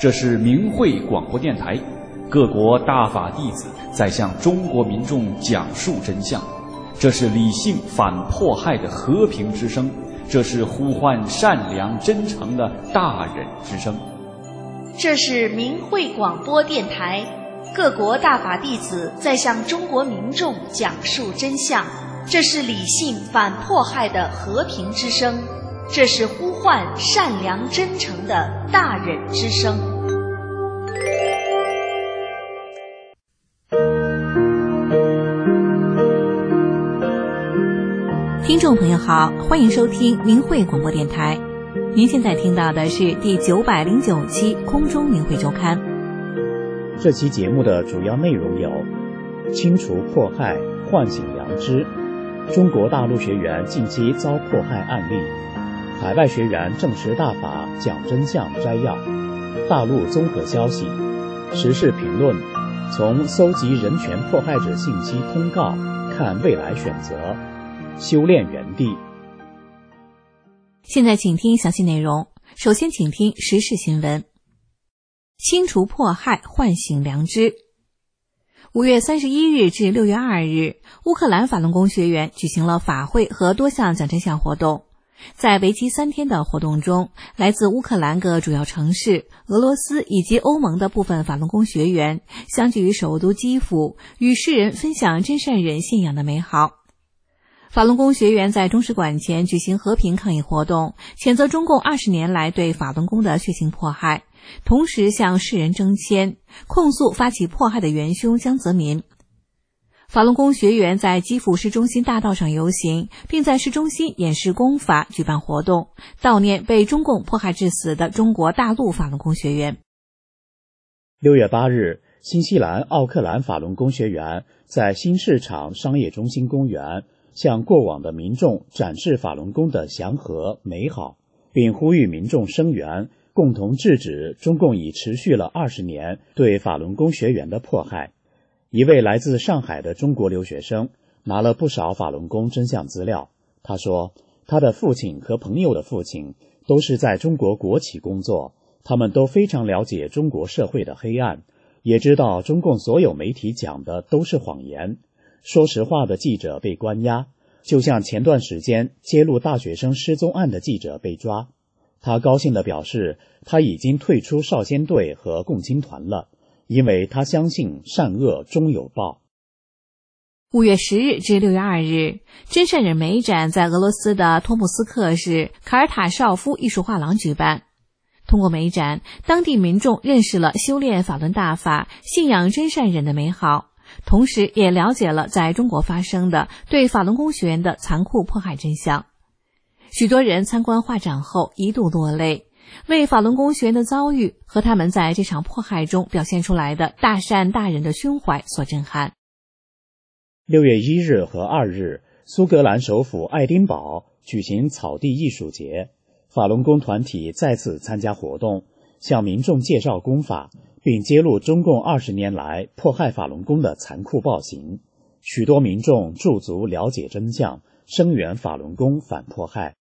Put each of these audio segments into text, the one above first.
这是明慧广播电台，各国大法弟子在向中国民众讲述真相。这是理性反迫害的和平之声，这是呼唤善良真诚的大忍之声。 这是明慧广播电台，各国大法弟子在向中国民众讲述真相。这是理性反迫害的和平之声，这是呼唤善良真诚的大忍之声。 听众朋友好，欢迎收听明慧广播电台。您现在听到的是第909期空中明慧周刊。 这期节目的主要内容有：清除迫害，唤醒良知；中国大陆学员近期遭迫害案例；海外学员证实大法讲真相摘要；大陆综合消息；时事评论；从搜集人权迫害者信息通告看未来选择；修炼原地。 现在请听详细内容。首先请听时事新闻。清除迫害，唤醒良知。5月31日至6月2日，乌克兰法轮功学员举行了法会和多项讲真相活动。在为期3天的活动中，来自乌克兰各主要城市、俄罗斯以及欧盟的部分法轮功学员相聚于首都基辅，与世人分享真善忍信仰的美好。法轮功学员在中使馆前举行和平抗议活动，谴责中共20年来对法轮功的血腥迫害，同时向世人征签，控诉发起迫害的元凶江泽民。法轮功学员在基辅市中心大道上游行，并在市中心演示功法，举办活动，悼念被中共迫害致死的中国大陆法轮功学员。 6月8日，新西兰奥克兰法轮功学员在新市场商业中心公园向过往的民众展示法轮功的祥和美好，并呼吁民众声援，共同制止中共已持续了20年对法轮功学员的迫害。一位来自上海的中国留学生拿了不少法轮功真相资料。他说，他的父亲和朋友的父亲都是在中国国企工作，他们都非常了解中国社会的黑暗，也知道中共所有媒体讲的都是谎言，说实话的记者被关押，就像前段时间揭露大学生失踪案的记者被抓。他高兴地表示，他已经退出少先队和共青团了，因为他相信善恶终有报。 5月10日至6月2日，真善忍美展在俄罗斯的托木斯克市卡尔塔绍夫艺术画廊举办。通过美展，当地民众认识了修炼法轮大法、信仰真善忍的美好，同时也了解了在中国发生的对法轮功学员的残酷迫害真相。许多人参观画展后一度落泪，为法轮功学员的遭遇和他们在这场迫害中表现出来的大善大忍的胸怀所震撼。 6月1日和2日，苏格兰首府爱丁堡举行草地艺术节，法轮功团体再次参加活动，向民众介绍功法，并揭露中共20年来迫害法轮功的残酷暴行。许多民众驻足了解真相，声援法轮功反迫害。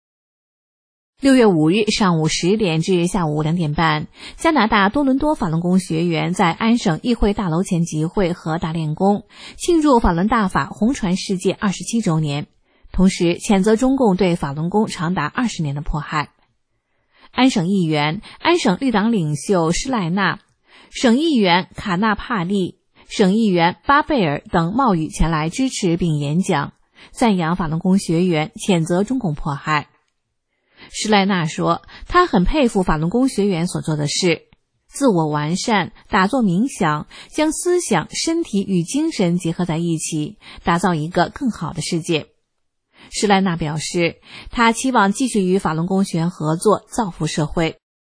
6月5日上午10点至下午2点半，加拿大多伦多法轮功学员在安省议会大楼前集会和大练功，庆祝法轮大法红传世界27周年，同时谴责中共对法轮功长达20年的迫害。安省议员、安省绿党领袖施赖纳、省议员卡纳帕利、省议员巴贝尔等冒雨前来支持并演讲，赞扬法轮功学员，谴责中共迫害。施赖纳说，他很佩服法轮功学员所做的事，自我完善、打坐冥想，将思想、身体与精神结合在一起，打造一个更好的世界。施赖纳表示，他期望继续与法轮功学员合作，造福社会。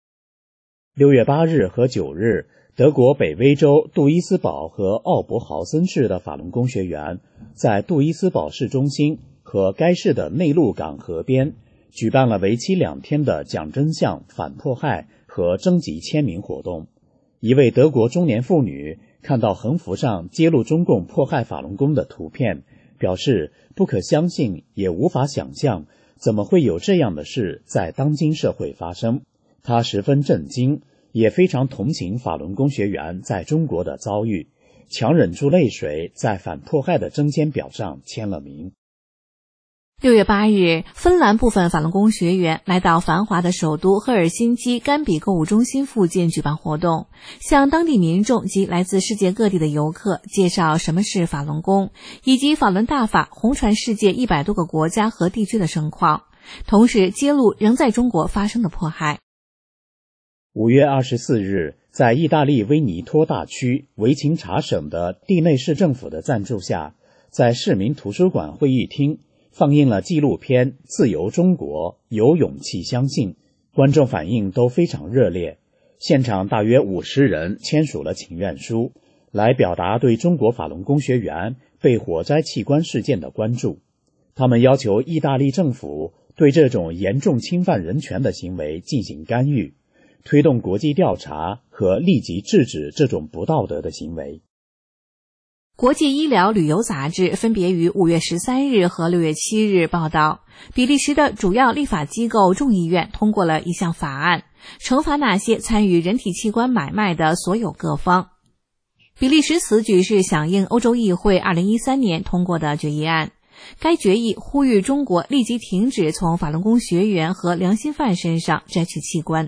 6月8日和9日，德国北威州杜伊斯堡和奥伯豪森市的法轮功学员在杜伊斯堡市中心和该市的内陆港河边举办了为期2天的讲真相、反迫害和征集签名活动。一位德国中年妇女看到横幅上揭露中共迫害法轮功的图片，表示不可相信，也无法想象，怎么会有这样的事在当今社会发生。她十分震惊， 也非常同情法轮功学员在中国的遭遇，强忍住泪水，在反迫害的征签表上签了名。 6月8日，芬兰部分法轮功学员来到繁华的首都赫尔辛基甘比购物中心附近举办活动，向当地民众及来自世界各地的游客介绍什么是法轮功，以及法轮大法红传世界100多个国家和地区的盛况，同时揭露仍在中国发生的迫害。 5月24日，在意大利威尼托大区维琴察省的蒂内市政府的赞助下，在市民图书馆会议厅放映了纪录片《自由中国，有勇气相信》，观众反应都非常热烈。现场大约50人签署了请愿书，来表达对中国法轮功学员被火灾器官事件的关注。他们要求意大利政府对这种严重侵犯人权的行为进行干预，推动国际调查和立即制止这种不道德的行为。 国际医疗旅游杂志分别于5月13日和6月7日报道，比利时的主要立法机构众议院通过了一项法案，惩罚那些参与人体器官买卖的所有各方。比利时此举是响应欧洲议会2013年通过的决议案，该决议呼吁中国立即停止从法轮功学员和良心犯身上摘取器官。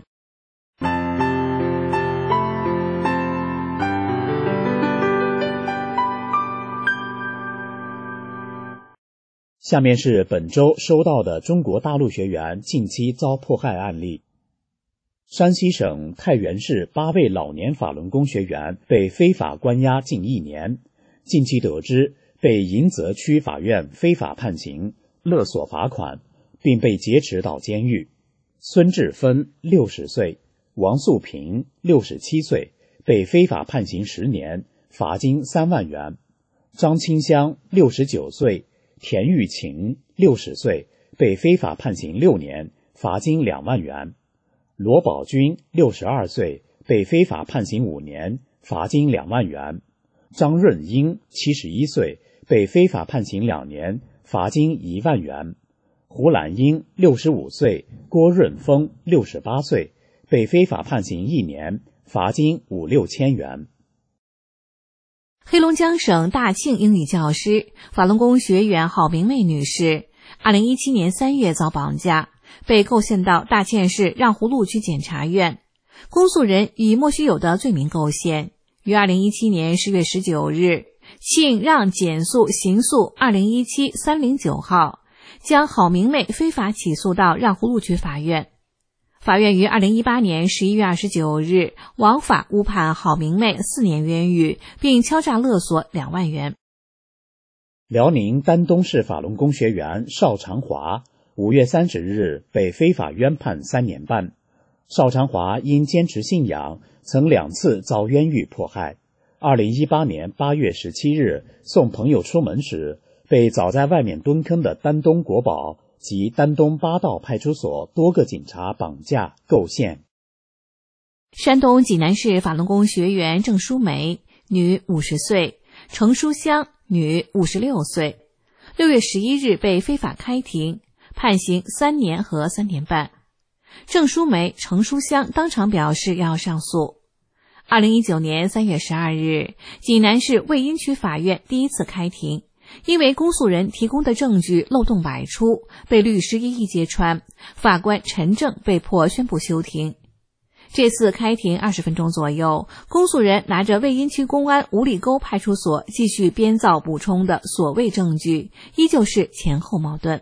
下面是本周收到的中国大陆学员近期遭迫害案例。山西省太原市8位老年法轮功学员被非法关押近1年，近期得知被迎泽区法院非法判刑，勒索罚款，并被劫持到监狱。孙志芬60岁，王素平67岁，被非法判刑10年，罚金3万元。张清香69岁，田玉琴60岁，被非法判刑6年，罚金2万元。罗宝军62岁，被非法判刑5年，罚金2万元。张润英71岁，被非法判刑2年，罚金1万元。胡兰英65岁，郭润峰68岁，被非法判刑1年，罚金5-6千元。 黑龙江省大庆英语教师、法轮功学员郝明媚女士，2017年3月遭绑架，被构陷到大庆市让湖路区检察院。公诉人以莫须有的罪名构陷，于2017年10月19日，庆让检诉刑诉2017-309号，将郝明媚非法起诉到让湖路区法院。法院于2018年11月29日枉法误判郝明媚4年冤狱，并敲诈勒索2万元。 辽宁丹东市法轮功学员邵长华5月30日被非法冤判3年半。邵长华因坚持信仰，曾2次遭冤狱迫害。2018年8月17日送朋友出门时，被早在外面蹲坑的丹东国保及丹东八道派出所多个警察绑架构陷。 山东济南市法轮功学员郑淑梅，女50岁，程书香，女56岁，6月11日被非法开庭，判刑3年和3年半。郑淑梅、程书香当场表示要上诉。2019年3月12日，济南市魏阴区法院第一次开庭，因为公诉人提供的证据漏洞百出，被律师一一揭穿，法官陈正被迫宣布休庭。这次开庭20分钟左右，公诉人拿着魏阴区公安五里沟派出所继续编造补充的所谓证据，依旧是前后矛盾。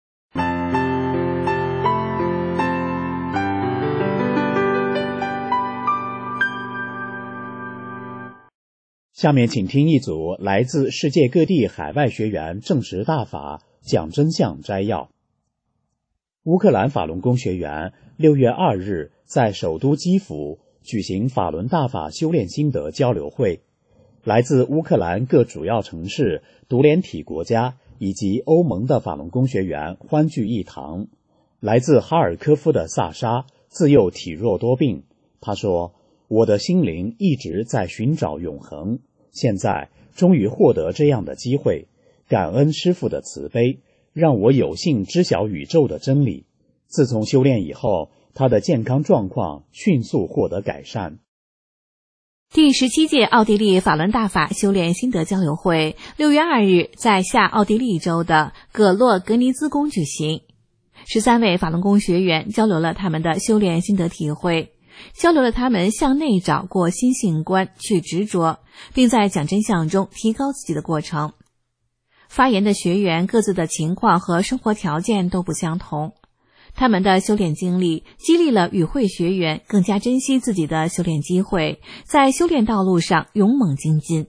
下面请听一组来自世界各地海外学员证实大法、讲真相摘要。乌克兰法轮功学员6月2日在首都基辅举行法轮大法修炼心得交流会，来自乌克兰各主要城市、独联体国家以及欧盟的法轮功学员欢聚一堂。来自哈尔科夫的萨沙自幼体弱多病，他说：“我的心灵一直在寻找永恒，现在终于获得这样的机会，感恩师父的慈悲，让我有幸知晓宇宙的真理。自从修炼以后， 他的健康状况迅速获得改善。 第17届奥地利法轮大法修炼心得交流会6月2日在下奥地利州的葛洛格尼兹宫举行。13位法轮功学员交流了他们的修炼心得体会，交流了他们向内找过心性观去执着，并在讲真相中提高自己的过程。发言的学员各自的情况和生活条件都不相同，他们的修炼经历激励了与会学员更加珍惜自己的修炼机会，在修炼道路上勇猛精进。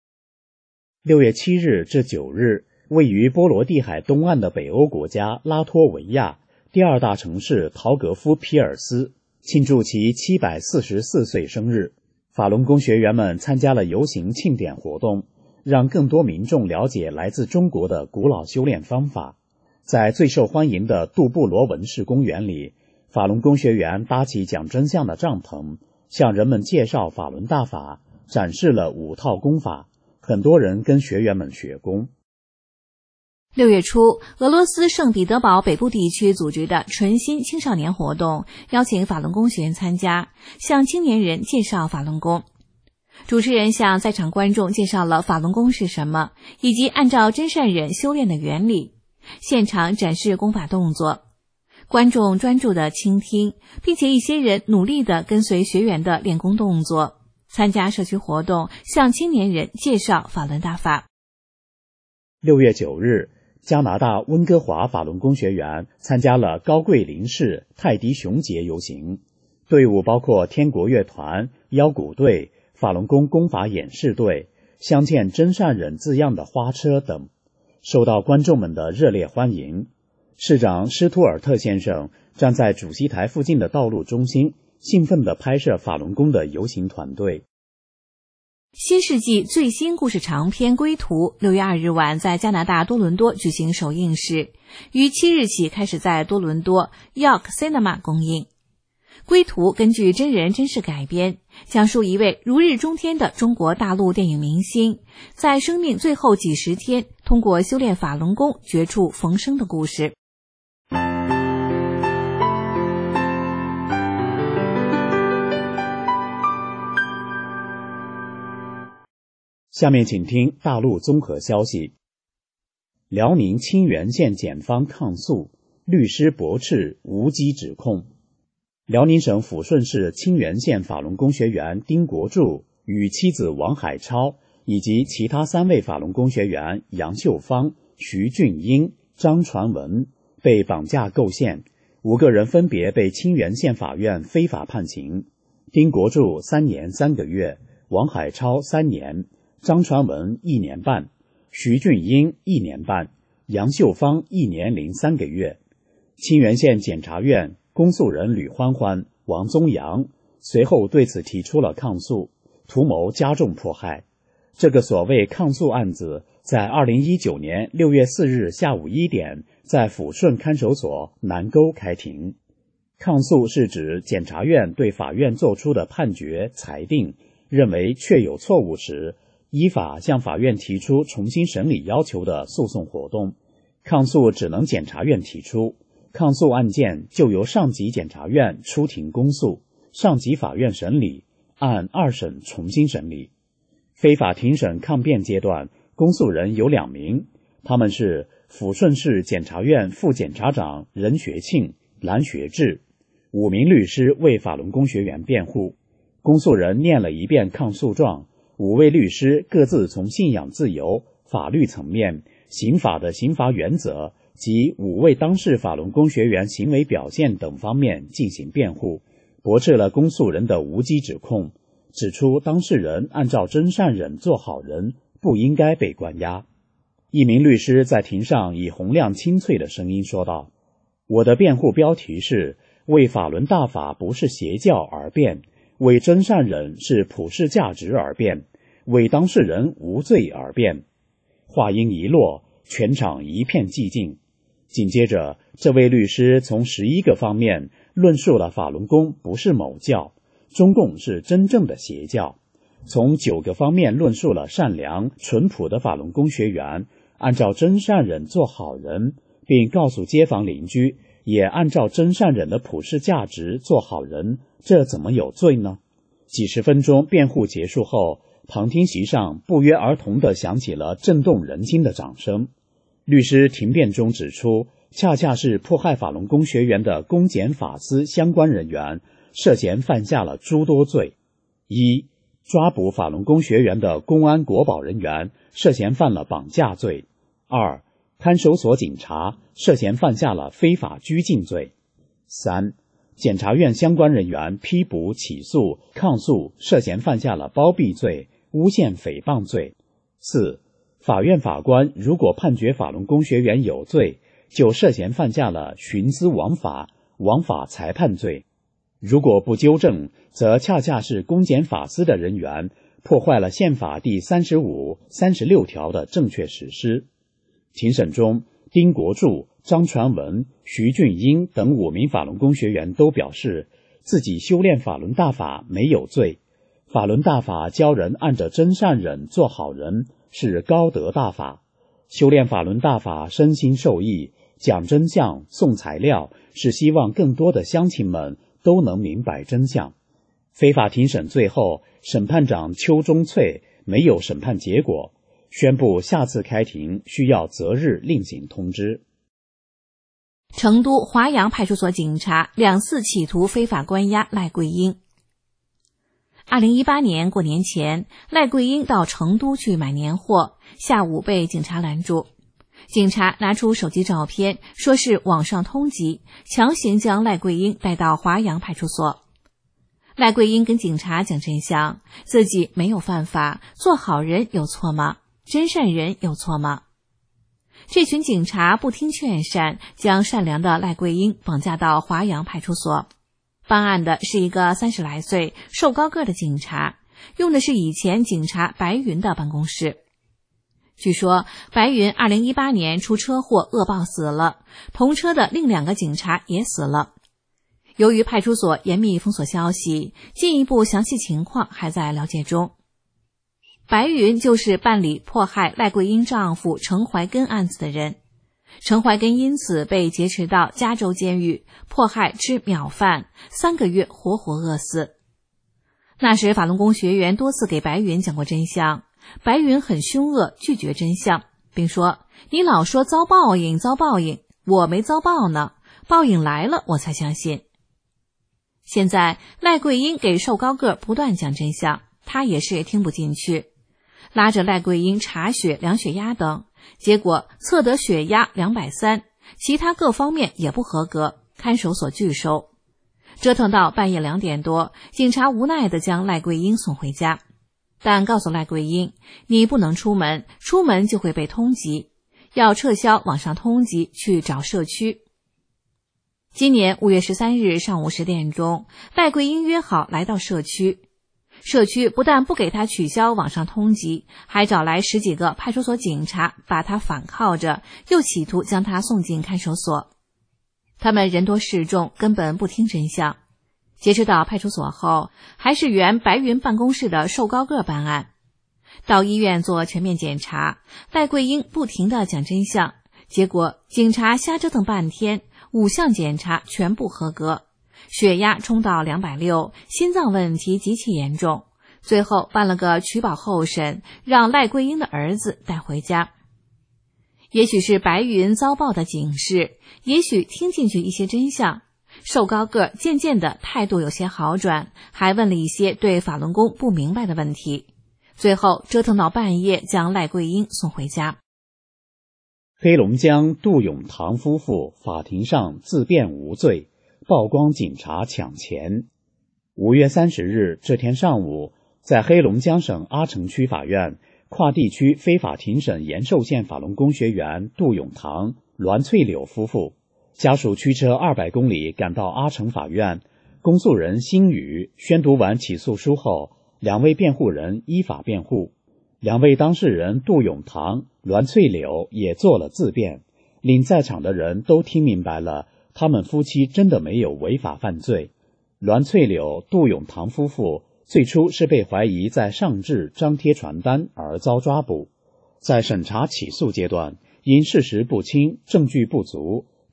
6月7日至9日，位于波罗的海东岸的北欧国家拉脱维亚第2大城市陶格夫皮尔斯庆祝其744岁生日，法轮功学员们参加了游行庆典活动，让更多民众了解来自中国的古老修炼方法。在最受欢迎的杜布罗文士公园里，法轮功学员搭起讲真相的帐篷，向人们介绍法轮大法，展示了5套功法，很多人跟学员们学功。 6月初，俄罗斯圣彼得堡北部地区组织的纯心青少年活动，邀请法轮功学员参加，向青年人介绍法轮功。主持人向在场观众介绍了法轮功是什么，以及按照真善忍修炼的原理，现场展示功法动作，观众专注地倾听，并且一些人努力地跟随学员的练功动作，参加社区活动，向青年人介绍法轮大法。 6月9日，加拿大温哥华法轮功学员参加了高贵林市泰迪熊节游行，队伍包括天国乐团、腰鼓队、法轮功功法演示队、镶嵌真善忍字样的花车等，受到观众们的热烈欢迎。市长施图尔特先生站在主席台附近的道路中心，兴奋地拍摄法轮功的游行团队。 新世纪最新故事长篇《归途》6月2日晚在加拿大多伦多举行首映式，于7日起开始在多伦多 York Cinema 公映。《归途》根据真人真事改编，讲述一位如日中天的中国大陆电影明星，在生命最后几十天，通过修炼法轮功绝处逢生的故事。 下面请听大陆综合消息。辽宁清源县检方抗诉，律师驳斥无稽指控。辽宁省抚顺市清源县法轮功学员丁国柱与妻子王海超以及其他3位法轮功学员杨秀芳、徐俊英、张传文被绑架构陷，5个人分别被清源县法院非法判刑。丁国柱3年3个月，王海超3年，张传文1年半，徐俊英1年半，杨秀芳1年03个月。清源县检察院公诉人吕欢欢、王宗阳随后对此提出了抗诉，图谋加重迫害。这个所谓抗诉案子在2019年6月4日下午1点在抚顺看守所南沟开庭。抗诉是指检察院对法院作出的判决裁定认为确有错误时，依法向法院提出重新审理要求的诉讼活动。抗诉只能检察院提出，抗诉案件就由上级检察院出庭公诉，上级法院审理，按2审重新审理。非法庭审抗辩阶段，公诉人有2名，他们是抚顺市检察院副检察长任学庆、蓝学志，5名律师为法轮功学员辩护。公诉人念了一遍抗诉状，5位律师各自从信仰自由、法律层面、刑法的刑罚原则及5位当事法轮功学员行为表现等方面进行辩护，驳斥了公诉人的无稽指控，指出当事人按照真善忍做好人，不应该被关押。一名律师在庭上以洪亮清脆的声音说道：“我的辩护标题是为法轮大法不是邪教而辩，为真善忍是普世价值而辩，为当事人无罪而辩。”话音一落，全场一片寂静。紧接着，这位律师从11个方面论述了法轮功不是某教，中共是真正的邪教；从9个方面论述了善良淳朴的法轮功学员按照真善忍做好人，并告诉街坊邻居也按照真善忍的普世价值做好人，这怎么有罪呢？几十分钟辩护结束后，旁听席上不约而同地响起了震动人心的掌声。律师庭辩中指出，恰恰是迫害法轮功学员的公检法司相关人员涉嫌犯下了诸多罪：一、抓捕法轮功学员的公安国保人员涉嫌犯了绑架罪；二、看守所警察涉嫌犯下了非法拘禁罪；三、检察院相关人员批捕、起诉、抗诉涉嫌犯下了包庇罪、诬陷诽谤罪；四、法院法官如果判决法轮功学员有罪，就涉嫌犯下了徇私枉法、枉法裁判罪；如果不纠正，则恰恰是公检法司的人员破坏了宪法第35、36条的正确实施。庭审中，丁国柱、张传文、徐俊英等5名法轮功学员都表示，自己修炼法轮大法没有罪，法轮大法教人按着真善忍做好人，是高德大法，修炼法轮大法身心受益，讲真相、送材料，是希望更多的乡亲们都能明白真相。非法庭审最后，审判长邱中翠没有审判结果，宣布下次开庭需要择日另行通知。 成都华阳派出所警察2次企图非法关押赖桂英。2018年过年前，赖桂英到成都去买年货，下午被警察拦住。警察拿出手机照片，说是网上通缉，强行将赖桂英带到华阳派出所。赖桂英跟警察讲真相，自己没有犯法，做好人有错吗？真善人有错吗？这群警察不听劝善，将善良的赖桂英绑架到华阳派出所。办案的是一个30来岁、瘦高个的警察，用的是以前警察白云的办公室。据说白云2018年出车祸恶报死了，同车的另2个警察也死了。由于派出所严密封锁消息，进一步详细情况还在了解中。白云就是办理迫害赖桂英丈夫程怀根案子的人，程怀根因此被劫持到加州监狱，迫害吃秒饭，3个月活活饿死。那时法轮功学员多次给白云讲过真相，白云很凶恶，拒绝真相，并说：“你老说遭报应，遭报应，我没遭报呢，报应来了我才相信。”现在赖桂英给瘦高个不断讲真相，他也是听不进去，拉着赖桂英查血、量血压等，结果测得血压230，其他各方面也不合格，看守所拒收。折腾到半夜2点多，警察无奈地将赖桂英送回家，但告诉赖桂英，你不能出门，出门就会被通缉，要撤销网上通缉，去找社区。今年5月13日上午10点钟，赖桂英约好来到社区。社区不但不给他取消网上通缉，还找来10几个派出所警察把他反铐着，又企图将他送进看守所。他们人多势众，根本不听真相。劫持到派出所后，还是原白云办公室的瘦高个办案。到医院做全面检查，赖桂英不停地讲真相，结果警察瞎折腾半天，5项检查全部合格，血压冲到260，心脏问题极其严重，最后办了个取保候审，让赖桂英的儿子带回家。也许是白云遭报的警示，也许听进去一些真相，瘦高个渐渐的态度有些好转，还问了一些对法轮功不明白的问题，最后折腾到半夜将赖桂英送回家。 黑龙江杜永堂夫妇法庭上自辩无罪，曝光警察抢钱。5月30日这天上午，在黑龙江省阿城区法院跨地区非法庭审延寿县法轮功学员杜永堂、栾翠柳夫妇，家属驱车200公里赶到阿城法院，公诉人辛宇宣读完起诉书后，2位辩护人依法辩护，2位当事人杜永堂、栾翠柳也做了自辩，令在场的人都听明白了，他们夫妻真的没有违法犯罪。栾翠柳、杜永堂夫妇最初是被怀疑在上至张贴传单而遭抓捕，在审查起诉阶段，因事实不清、证据不足，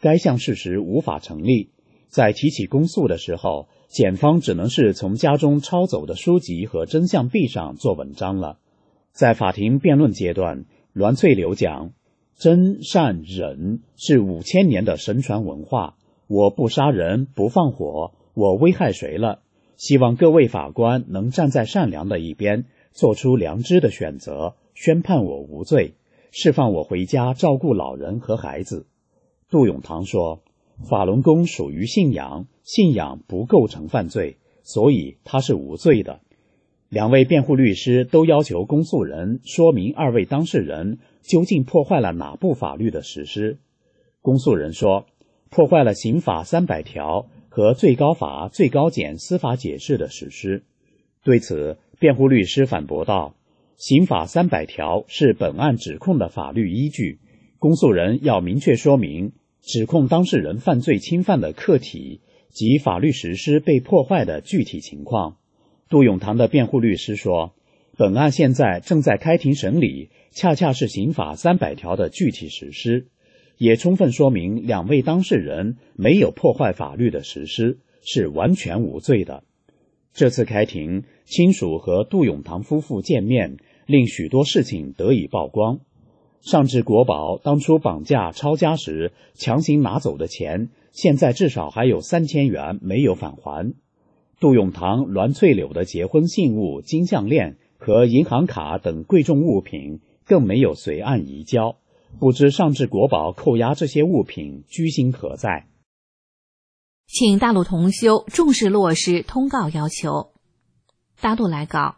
该项事实无法成立。在提起公诉的时候，检方只能是从家中抄走的书籍和真相壁上做文章了。在法庭辩论阶段，栾翠柳讲，真善忍是5000年的神传文化，我不杀人不放火，我危害谁了？希望各位法官能站在善良的一边，做出良知的选择，宣判我无罪，释放我回家照顾老人和孩子。杜永堂说，法轮功属于信仰，信仰不构成犯罪，所以他是无罪的。2位辩护律师都要求公诉人说明2位当事人究竟破坏了哪部法律的实施。公诉人说，破坏了刑法300条和最高法、最高检司法解释的实施。对此，辩护律师反驳道，刑法300条是本案指控的法律依据，公诉人要明确说明指控当事人犯罪侵犯的客体及法律实施被破坏的具体情况。杜永堂的辩护律师说，本案现在正在开庭审理，恰恰是刑法300条的具体实施，也充分说明2位当事人没有破坏法律的实施，是完全无罪的。这次开庭，亲属和杜永堂夫妇见面，令许多事情得以曝光。上至国宝当初绑架抄家时强行拿走的钱，现在至少还有3000元没有返还。杜永堂、栾翠柳的结婚信物、金项链和银行卡等贵重物品更没有随案移交，不知上至国宝扣押这些物品居心何在。 请大陆同修重视落实通告要求。大陆来稿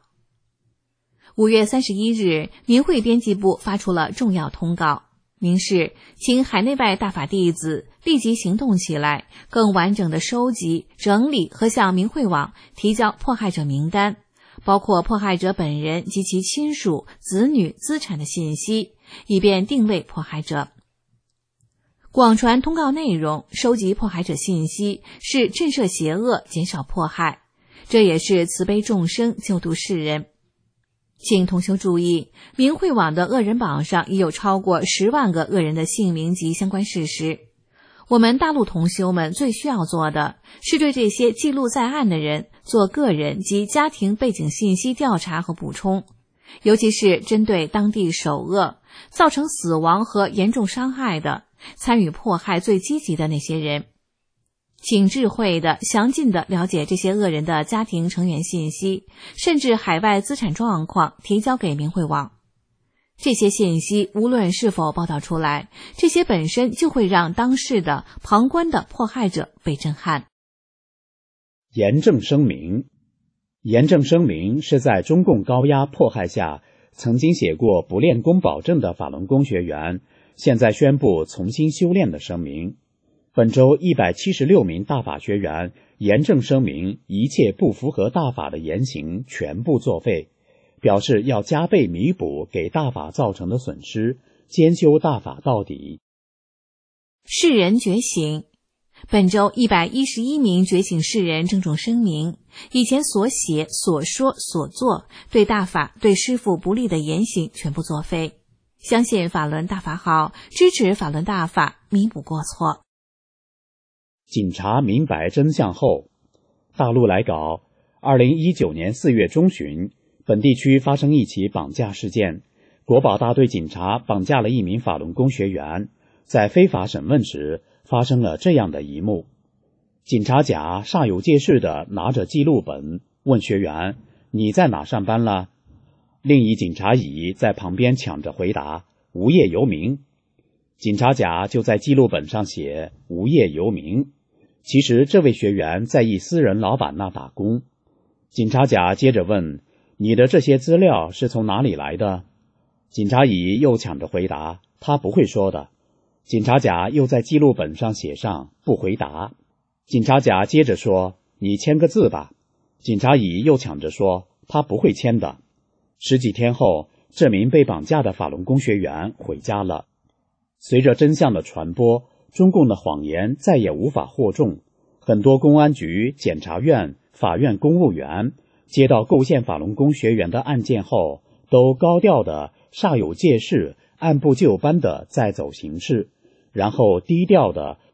，5月31日，明慧编辑部发出了重要通告，明示请海内外大法弟子立即行动起来，更完整地收集、整理和向明慧网提交迫害者名单，包括迫害者本人及其亲属、子女、资产的信息，以便定位迫害者。广传通告内容，收集迫害者信息，是震慑邪恶，减少迫害，这也是慈悲众生、救度世人。请同修注意，明慧网的恶人榜上已有超过10万个恶人的姓名及相关事实。我们大陆同修们最需要做的是对这些记录在案的人做个人及家庭背景信息调查和补充，尤其是针对当地首恶、造成死亡和严重伤害的、参与迫害最积极的那些人。请智慧的、详尽的了解这些恶人的家庭成员信息，甚至海外资产状况，提交给明慧网。这些信息无论是否报道出来，这些本身就会让当事的、旁观的迫害者被震撼。 严正声明，严正声明是在中共高压迫害下曾经写过不练功保证的法轮功学员，现在宣布重新修炼的声明。本周176名大法学员严正声明，一切不符合大法的言行全部作废，表示要加倍弥补给大法造成的损失，兼修大法到底。 世人觉醒，本周111名觉醒世人郑重声明，以前所写、所说、所做对大法、对师父不利的言行全部作废，相信法轮大法好，支持法轮大法，弥补过错。 警察明白真相后，大陆来稿，2019年4月中旬，本地区发生一起绑架事件，国保大队警察绑架了1名法轮功学员，在非法审问时发生了这样的一幕。警察甲煞有介事地拿着记录本问学员，你在哪上班了？另一警察乙在旁边抢着回答，无业游民。警察甲就在记录本上写无业游民，其实这位学员在一私人老板那打工。警察甲接着问，你的这些资料是从哪里来的？警察乙又抢着回答，他不会说的。警察甲又在记录本上写上不回答。警察甲接着说，你签个字吧。警察乙又抢着说，他不会签的。10几天后，这名被绑架的法轮功学员回家了。随着真相的传播，中共的谎言再也无法惑众，很多公安局、检察院、法院公务员接到构陷法轮功学员的案件后，都高调的、煞有介事、按部就班的在走形式，然后低调的、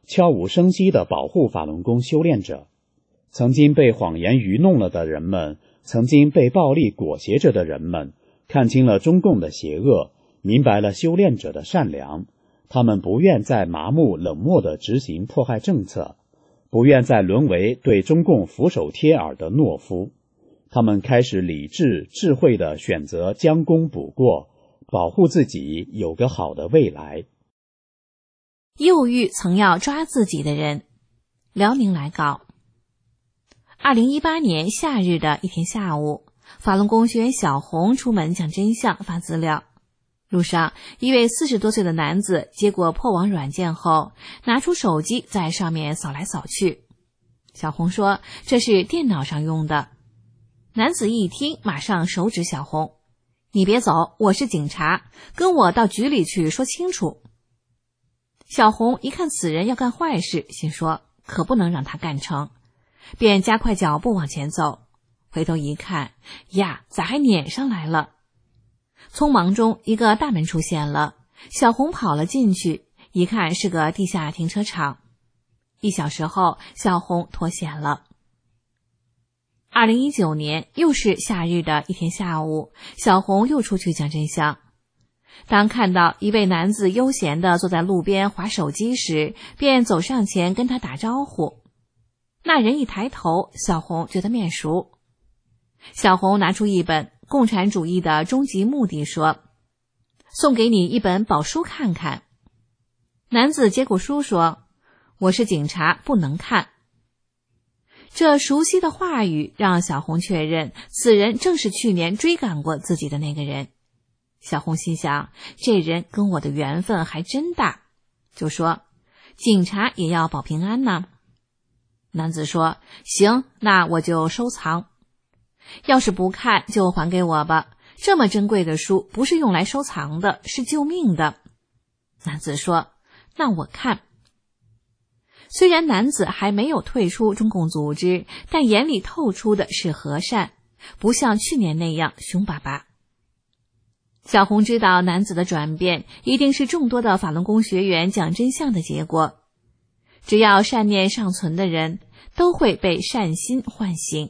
悄无声息地保护法轮功修炼者。曾经被谎言愚弄了的人们，曾经被暴力裹挟着的人们，看清了中共的邪恶，明白了修炼者的善良。他们不愿再麻木冷漠地执行迫害政策，不愿再沦为对中共俯首帖耳的懦夫。他们开始理智智慧地选择将功补过，保护自己有个好的未来。 诱遇曾要抓自己的人。辽宁来稿。2018年夏日的一天下午，法轮功学员小红出门讲真相发资料。路上，一位40多岁的男子接过破网软件后，拿出手机在上面扫来扫去。小红说这是电脑上用的。男子一听，马上手指小红：“你别走，我是警察，跟我到局里去说清楚。”小红一看此人要干坏事，心说可不能让他干成，便加快脚步往前走。回头一看，呀，咋还撵上来了？匆忙中，一个大门出现了，小红跑了进去，一看是个地下停车场。1小时后，小红脱险了。2019年，又是夏日的一天下午，小红又出去讲真相。当看到一位男子悠闲地坐在路边滑手机时，便走上前跟他打招呼。那人一抬头，小红觉得面熟。小红拿出一本《共产主义的终极目的》说：“送给你一本宝书看看。”男子接过书说：“我是警察，不能看。”这熟悉的话语让小红确认此人正是去年追赶过自己的那个人。小红心想，这人跟我的缘分还真大，就说：“警察也要保平安呢。”男子说：“行，那我就收藏。要是不看就还给我吧，这么珍贵的书不是用来收藏的，是救命的。”男子说：“那我看。”虽然男子还没有退出中共组织，但眼里透出的是和善，不像去年那样凶巴巴。小红知道男子的转变一定是众多的法轮功学员讲真相的结果。只要善念尚存的人，都会被善心唤醒。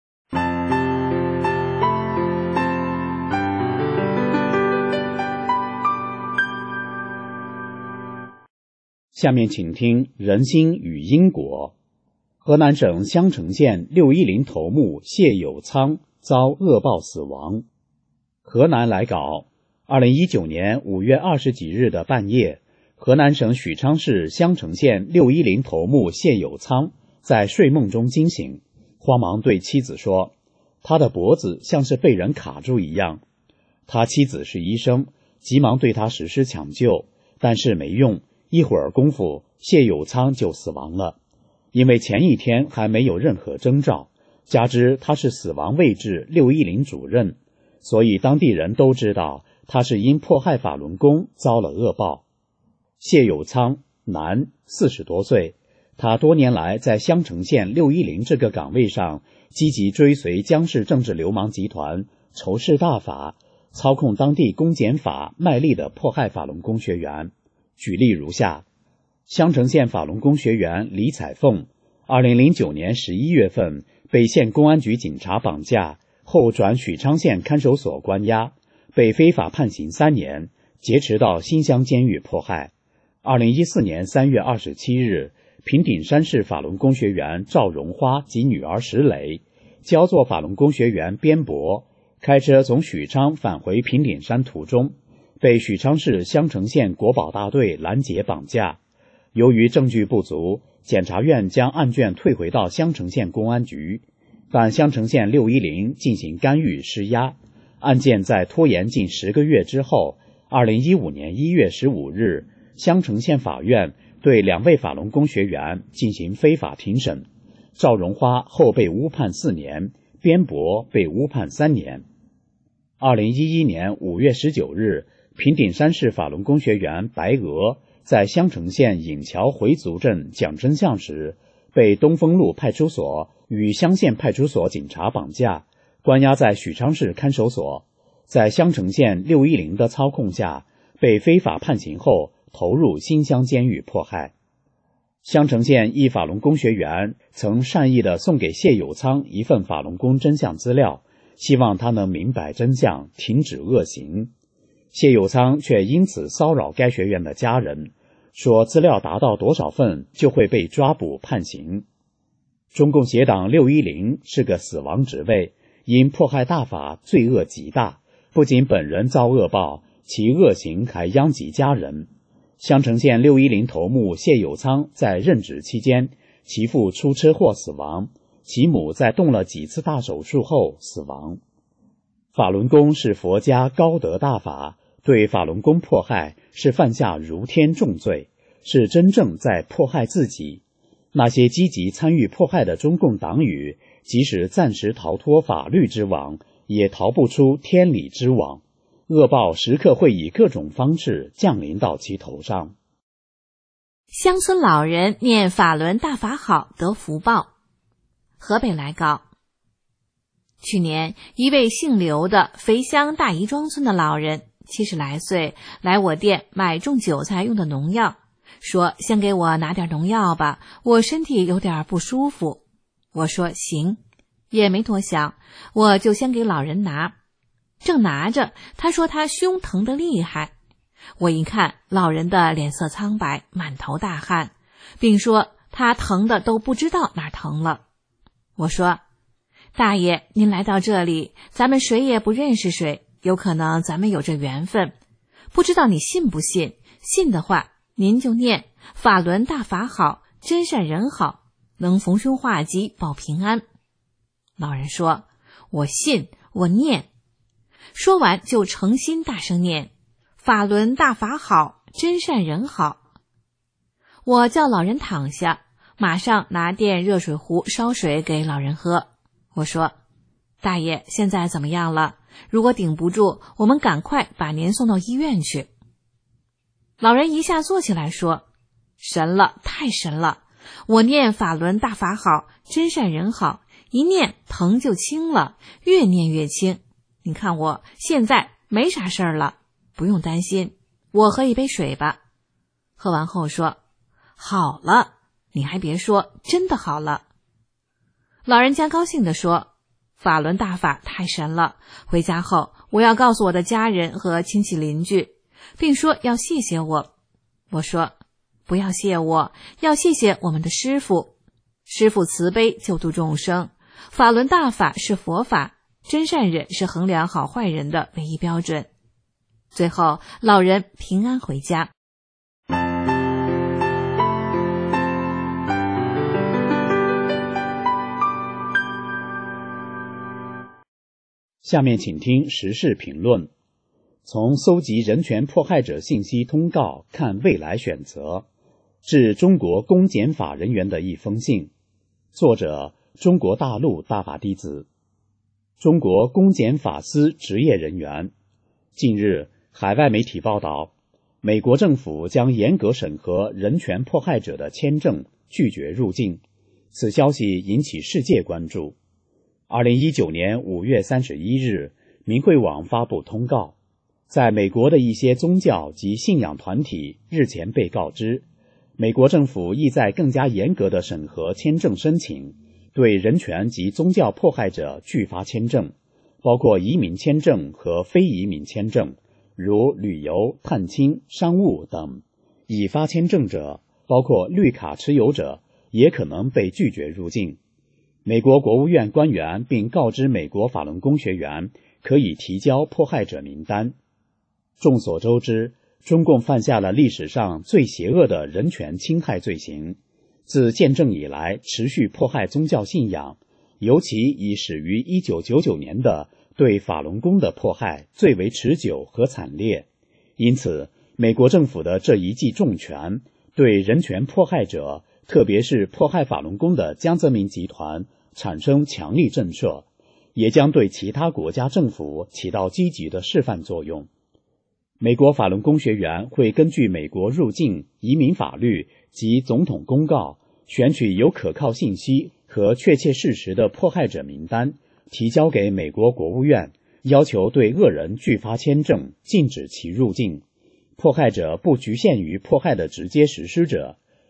下面请听人心与因果。河南省襄城县610头目谢有仓遭恶报死亡。河南来稿，2019年5月20几日的半夜，河南省许昌市襄城县610头目谢有仓在睡梦中惊醒，慌忙对妻子说，他的脖子像是被人卡住一样。他妻子是医生，急忙对他实施抢救，但是没用，一会儿功夫，谢有仓就死亡了。因为前一天还没有任何征兆，加之他是死亡位置610主任，所以当地人都知道他是因迫害法轮功遭了恶报。谢有仓，男，40多岁，他多年来在襄城县610这个岗位上积极追随江氏政治流氓集团，仇视大法，操控当地公检法，卖力地迫害法轮功学员。举例如下：襄城县法轮功学员李彩凤，2009年11月份被县公安局警察绑架，后转许昌县看守所关押，被非法判刑3年，劫持到新乡监狱迫害。2014年3月27日，平顶山市法轮功学员赵荣花及女儿石磊，焦作法轮功学员边博，开车从许昌返回平顶山途中，被许昌市襄城县国保大队拦截绑架。由于证据不足，检察院将案卷退回到襄城县公安局，但襄城县610进行干预施压，案件在拖延近10个月之后，2015年1月15日，襄城县法院对2位法轮功学员进行非法庭审，赵荣花后被误判4年，边博被误判3年。2011年5月19日，平顶山市法轮功学员白娥在襄城县颍桥回族镇讲真相时，被东风路派出所与襄县派出所警察绑架，关押在许昌市看守所，在襄城县610的操控下，被非法判刑后投入新乡监狱迫害。 襄城县一法轮功学员曾善意地送给谢有仓一份法轮功真相资料，希望他能明白真相，停止恶行。谢有仓却因此骚扰该学员的家人，说资料达到多少份就会被抓捕判刑。中共协党610是个死亡职位，因迫害大法罪恶极大，不仅本人遭恶报，其恶行还殃及家人。襄城县610头目谢有仓在任职期间，其父出车祸死亡，其母在动了几次大手术后死亡。法轮功是佛家高德大法，对法轮功迫害是犯下如天重罪，是真正在迫害自己。那些积极参与迫害的中共党羽，即使暂时逃脱法律之网，也逃不出天理之网。恶报时刻会以各种方式降临到其头上。 乡村老人念法轮大法好得福报。河北来稿，去年一位姓刘的肥乡大宜庄村的老人70来岁，来我店买种韭菜用的农药，说先给我拿点农药吧，我身体有点不舒服。我说行，也没多想，我就先给老人拿。正拿着，他说他胸疼得厉害。我一看，老人的脸色苍白，满头大汗，并说他疼的都不知道哪儿疼了。我说，大爷，您来到这里，咱们谁也不认识谁，有可能咱们有这缘分，不知道你信不信，信的话您就念法轮大法好，真善人好，能逢凶化吉，保平安。老人说，我信，我念。说完就诚心大声念法轮大法好，真善人好。我叫老人躺下，马上拿电热水壶烧水给老人喝。我说，大爷现在怎么样了？如果顶不住，我们赶快把您送到医院去。老人一下坐起来说，神了，太神了，我念法轮大法好，真善人好，一念疼就轻了，越念越轻。你看我现在没啥事儿了，不用担心，我喝一杯水吧。喝完后说，好了，你还别说，真的好了。老人家高兴地说，法轮大法太神了，回家后我要告诉我的家人和亲戚邻居，并说要谢谢我。我说，不要谢我，要谢谢我们的师父，师父慈悲救度众生，法轮大法是佛法，真善忍是衡量好坏人的唯一标准。最后老人平安回家。 下面请听时事评论。从搜集人权迫害者信息通告看未来选择，致中国公检法人员的一封信。作者：中国大陆大法弟子。中国公检法司职业人员。近日，海外媒体报道，美国政府将严格审核人权迫害者的签证，拒绝入境。此消息引起世界关注。2019年5月31日，明慧网发布通告，在美国的一些宗教及信仰团体日前被告知，美国政府意在更加严格地审核签证申请，对人权及宗教迫害者拒发签证，包括移民签证和非移民签证，如旅游、探亲、商务等。已发签证者，包括绿卡持有者，也可能被拒绝入境。美国国务院官员并告知美国法轮功学员可以提交迫害者名单。众所周知，中共犯下了历史上最邪恶的人权侵害罪行，自建政以来持续迫害宗教信仰，尤其以始于1999年的对法轮功的迫害最为持久和惨烈。因此，美国政府的这一记重拳对人权迫害者，特别是迫害法轮功的江泽民集团产生强力震慑，也将对其他国家政府起到积极的示范作用。美国法轮功学员会根据美国入境、移民法律及总统公告，选取有可靠信息和确切事实的迫害者名单，提交给美国国务院，要求对恶人拒发签证，禁止其入境。迫害者不局限于迫害的直接实施者，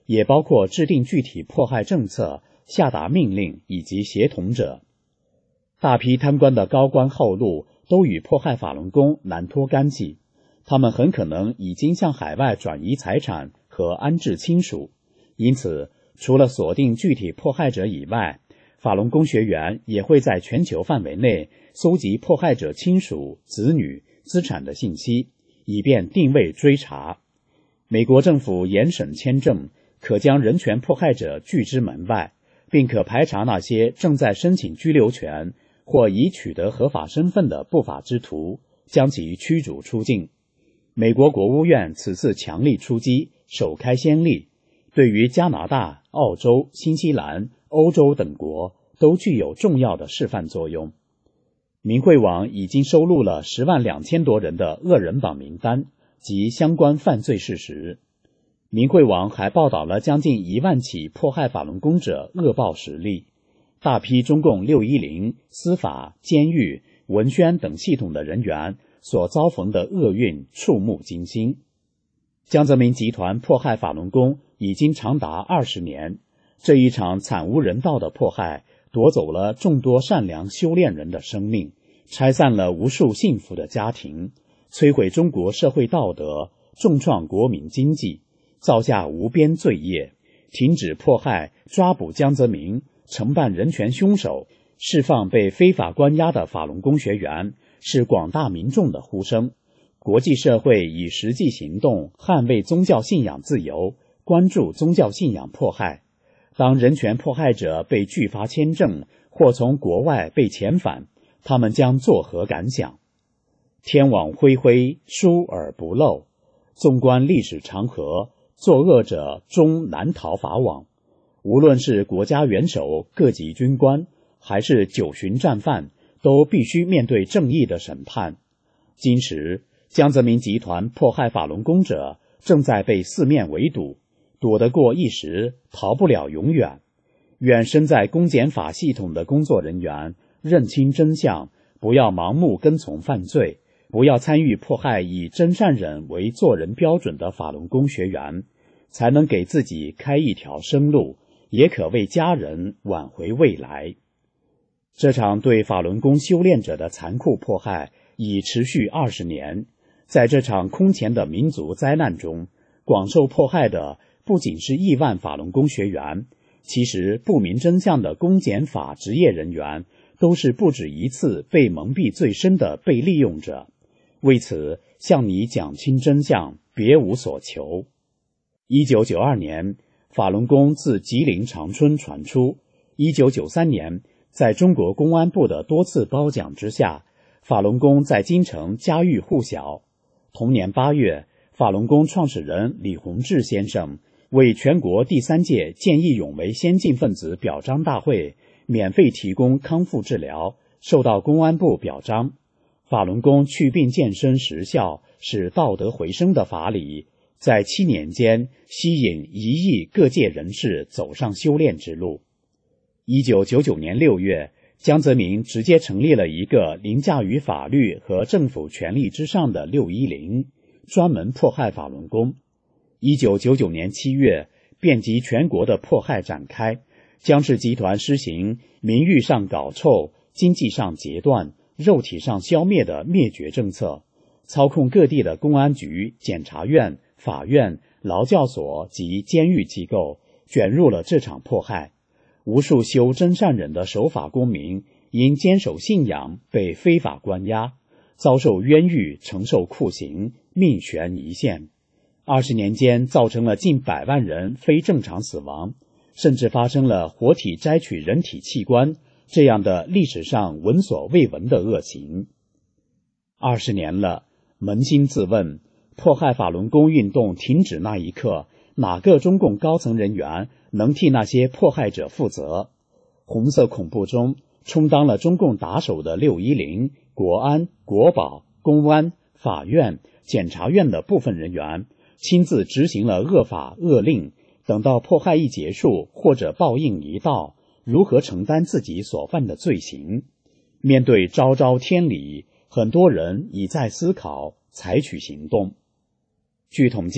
也包括制定具体迫害政策、下达命令以及协同者。大批贪官的高官厚禄都与迫害法轮功难脱干系，他们很可能已经向海外转移财产和安置亲属。因此，除了锁定具体迫害者以外，法轮功学员也会在全球范围内搜集迫害者亲属、子女、资产的信息，以便定位追查。美国政府严审签证，可将人权迫害者拒之门外，并可排查那些正在申请居留权或已取得合法身份的不法之徒，将其驱逐出境。美国国务院此次强力出击，首开先例，对于加拿大、澳洲、新西兰、欧洲等国都具有重要的示范作用。明慧网已经收录了102000多人的恶人榜名单及相关犯罪事实。明慧网还报道了将近1万起迫害法轮功者恶报实例，大批中共610、司法、监狱、文宣等系统的人员所遭逢的厄运触目惊心。江泽民集团迫害法轮功已经长达20年，这一场惨无人道的迫害夺走了众多善良修炼人的生命，拆散了无数幸福的家庭，摧毁中国社会道德，重创国民经济，造下无边罪业。停止迫害，抓捕江泽民，惩办人权凶手，释放被非法关押的法轮功学员，是广大民众的呼声。国际社会以实际行动捍卫宗教信仰自由，关注宗教信仰迫害。当人权迫害者被拒发签证或从国外被遣返，他们将作何感想？天网恢恢，疏而不漏。纵观历史长河，作恶者终难逃法网。无论是国家元首、各级军官，还是九旬战犯，都必须面对正义的审判。今时，江泽民集团迫害法轮功者正在被四面围堵，躲得过一时，逃不了永远。愿身在公检法系统的工作人员认清真相，不要盲目跟从犯罪，不要参与迫害以真善忍为做人标准的法轮功学员，才能给自己开一条生路，也可为家人挽回未来。这场对法轮功修炼者的残酷迫害已持续20年，在这场空前的民族灾难中，广受迫害的不仅是亿万法轮功学员，其实不明真相的公检法职业人员都是不止一次被蒙蔽最深的被利用者。为此，向你讲清真相，别无所求。1992年，法轮功自吉林长春传出。1993年，在中国公安部的多次褒奖之下，法轮功在京城家喻户晓。同年8月，法轮功创始人李洪志先生为全国第3届见义勇为先进分子表彰大会免费提供康复治疗，受到公安部表彰。法轮功祛病健身实效，使道德回升的法理，在7年间吸引1亿各界人士走上修炼之路。1999年6月，江泽民直接成立了一个凌驾于法律和政府权力之上的610，专门迫害法轮功。1999年7月，遍及全国的迫害展开，江氏集团施行名誉上搞臭、经济上截断、肉体上消灭的灭绝政策，操控各地的公安局、检察院、法院、劳教所及监狱机构，卷入了这场迫害。无数修真善忍的守法公民因坚守信仰被非法关押，遭受冤狱，承受酷刑，命悬一线。20年间造成了近100万人非正常死亡，甚至发生了活体摘取人体器官这样的历史上闻所未闻的恶行。20年了，扪心自问，迫害法轮功运动停止那一刻，哪个中共高层人员能替那些迫害者负责？红色恐怖中充当了中共打手的610、国安、国保、公安、法院、检察院的部分人员亲自执行了恶法恶令，等到迫害一结束或者报应一到，如何承担自己所犯的罪行？面对昭昭天理，很多人已在思考，采取行动。据统计，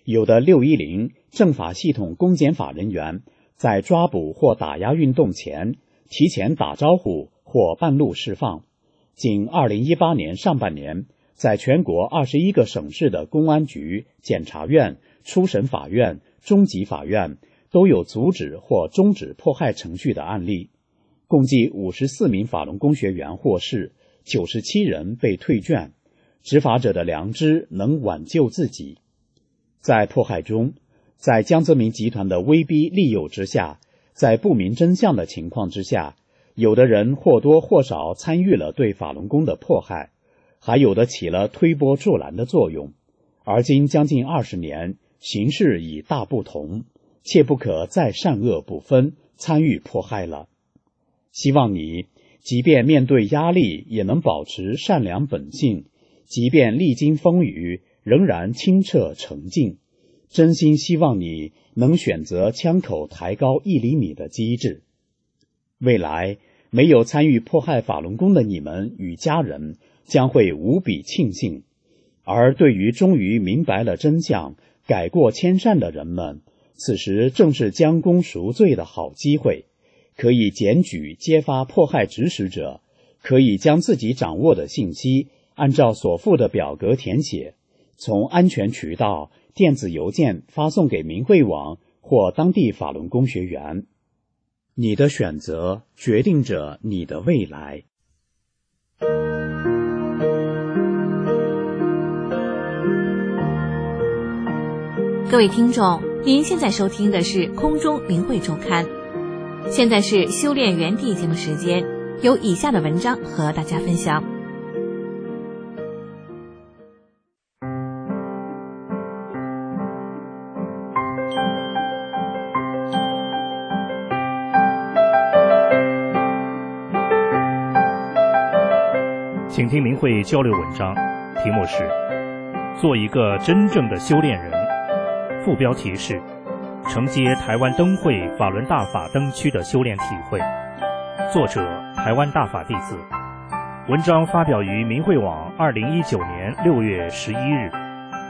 有的610政法系统公检法人员在抓捕或打压运动前提前打招呼或半路释放。仅2018年上半年，在全国21个省市的公安局、检察院、初审法院、中级法院都有阻止或终止迫害程序的案例，共计54名法轮功学员获释，97人被退卷，执法者的良知能挽救自己。在迫害中，在江泽民集团的威逼利诱之下，在不明真相的情况之下，有的人或多或少参与了对法轮功的迫害，还有的起了推波助澜的作用。而今将近20年，形势已大不同，切不可再善恶不分参与迫害了。希望你即便面对压力也能保持善良本性，即便历经风雨仍然清澈澄净。真心希望你能选择枪口抬高1厘米的机智。未来没有参与迫害法轮功的你们与家人将会无比庆幸，而对于终于明白了真相、改过迁善的人们，此时正是将功赎罪的好机会，可以检举揭发迫害指使者，可以将自己掌握的信息按照所附的表格填写，从安全渠道电子邮件发送给明慧网或当地法轮功学员。你的选择决定着你的未来。 各位听众，您现在收听的是空中明慧周刊，现在是修炼原地节目时间，有以下的文章和大家分享。 请听明慧交流文章，题目是做一个真正的修炼人，副标题是承接台湾灯会法轮大法灯区的修炼体会，作者台湾大法弟子，文章发表于明慧网2019年6月11日。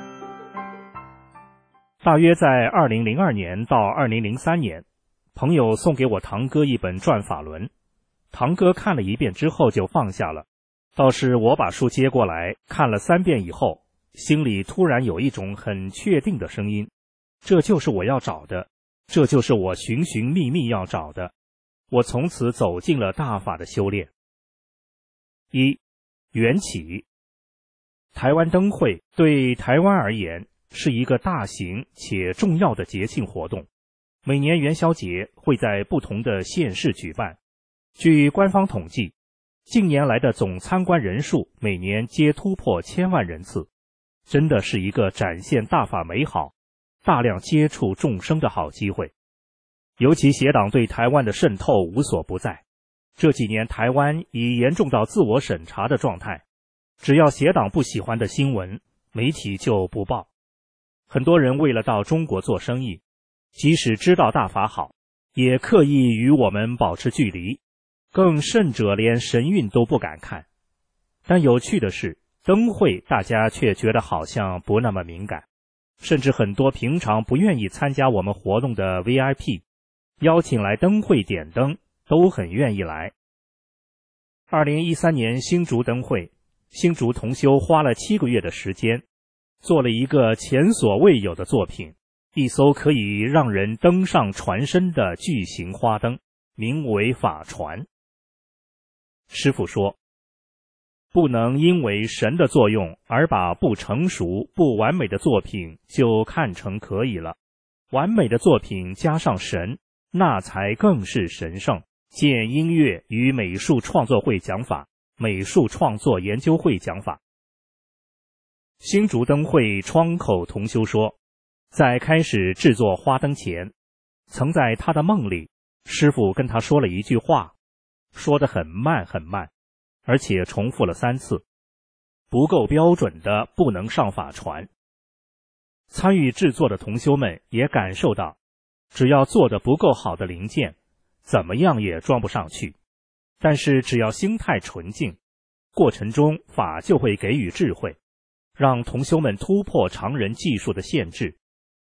大约在2002年到2003年，朋友送给我堂哥一本转法轮，堂哥看了一遍之后就放下了，倒是我把书接过来看了3遍以后，心里突然有一种很确定的声音，这就是我要找的，这就是我寻寻觅觅要找的。我从此走进了大法的修炼。1. 缘起。台湾灯会对台湾而言是一个大型且重要的节庆活动，每年元宵节会在不同的县市举办。据官方统计，近年来的总参观人数每年皆突破1000万人次，真的是一个展现大法美好、大量接触众生的好机会。尤其邪党对台湾的渗透无所不在，这几年台湾已严重到自我审查的状态，只要邪党不喜欢的新闻，媒体就不报。很多人为了到中国做生意，即使知道大法好，也刻意与我们保持距离，更甚者连神韵都不敢看。但有趣的是，灯会大家却觉得好像不那么敏感，甚至很多平常不愿意参加我们活动的 VIP， 邀请来灯会点灯都很愿意来。2013年新竹灯会，新竹同修花了7个月的时间，做了一个前所未有的作品，一艘可以让人登上船身的巨型花灯，名为法船。师父说，不能因为神的作用而把不成熟、不完美的作品就看成可以了，完美的作品加上神，那才更是神圣。见音乐与美术创作会讲法，美术创作研究会讲法。新竹灯会窗口同修说，在开始制作花灯前，曾在他的梦里，师父跟他说了一句话，说得很慢很慢，而且重复了3次，不够标准的不能上法船。参与制作的同修们也感受到，只要做得不够好的零件，怎么样也装不上去，但是只要心态纯净，过程中法就会给予智慧，让同修们突破常人技术的限制，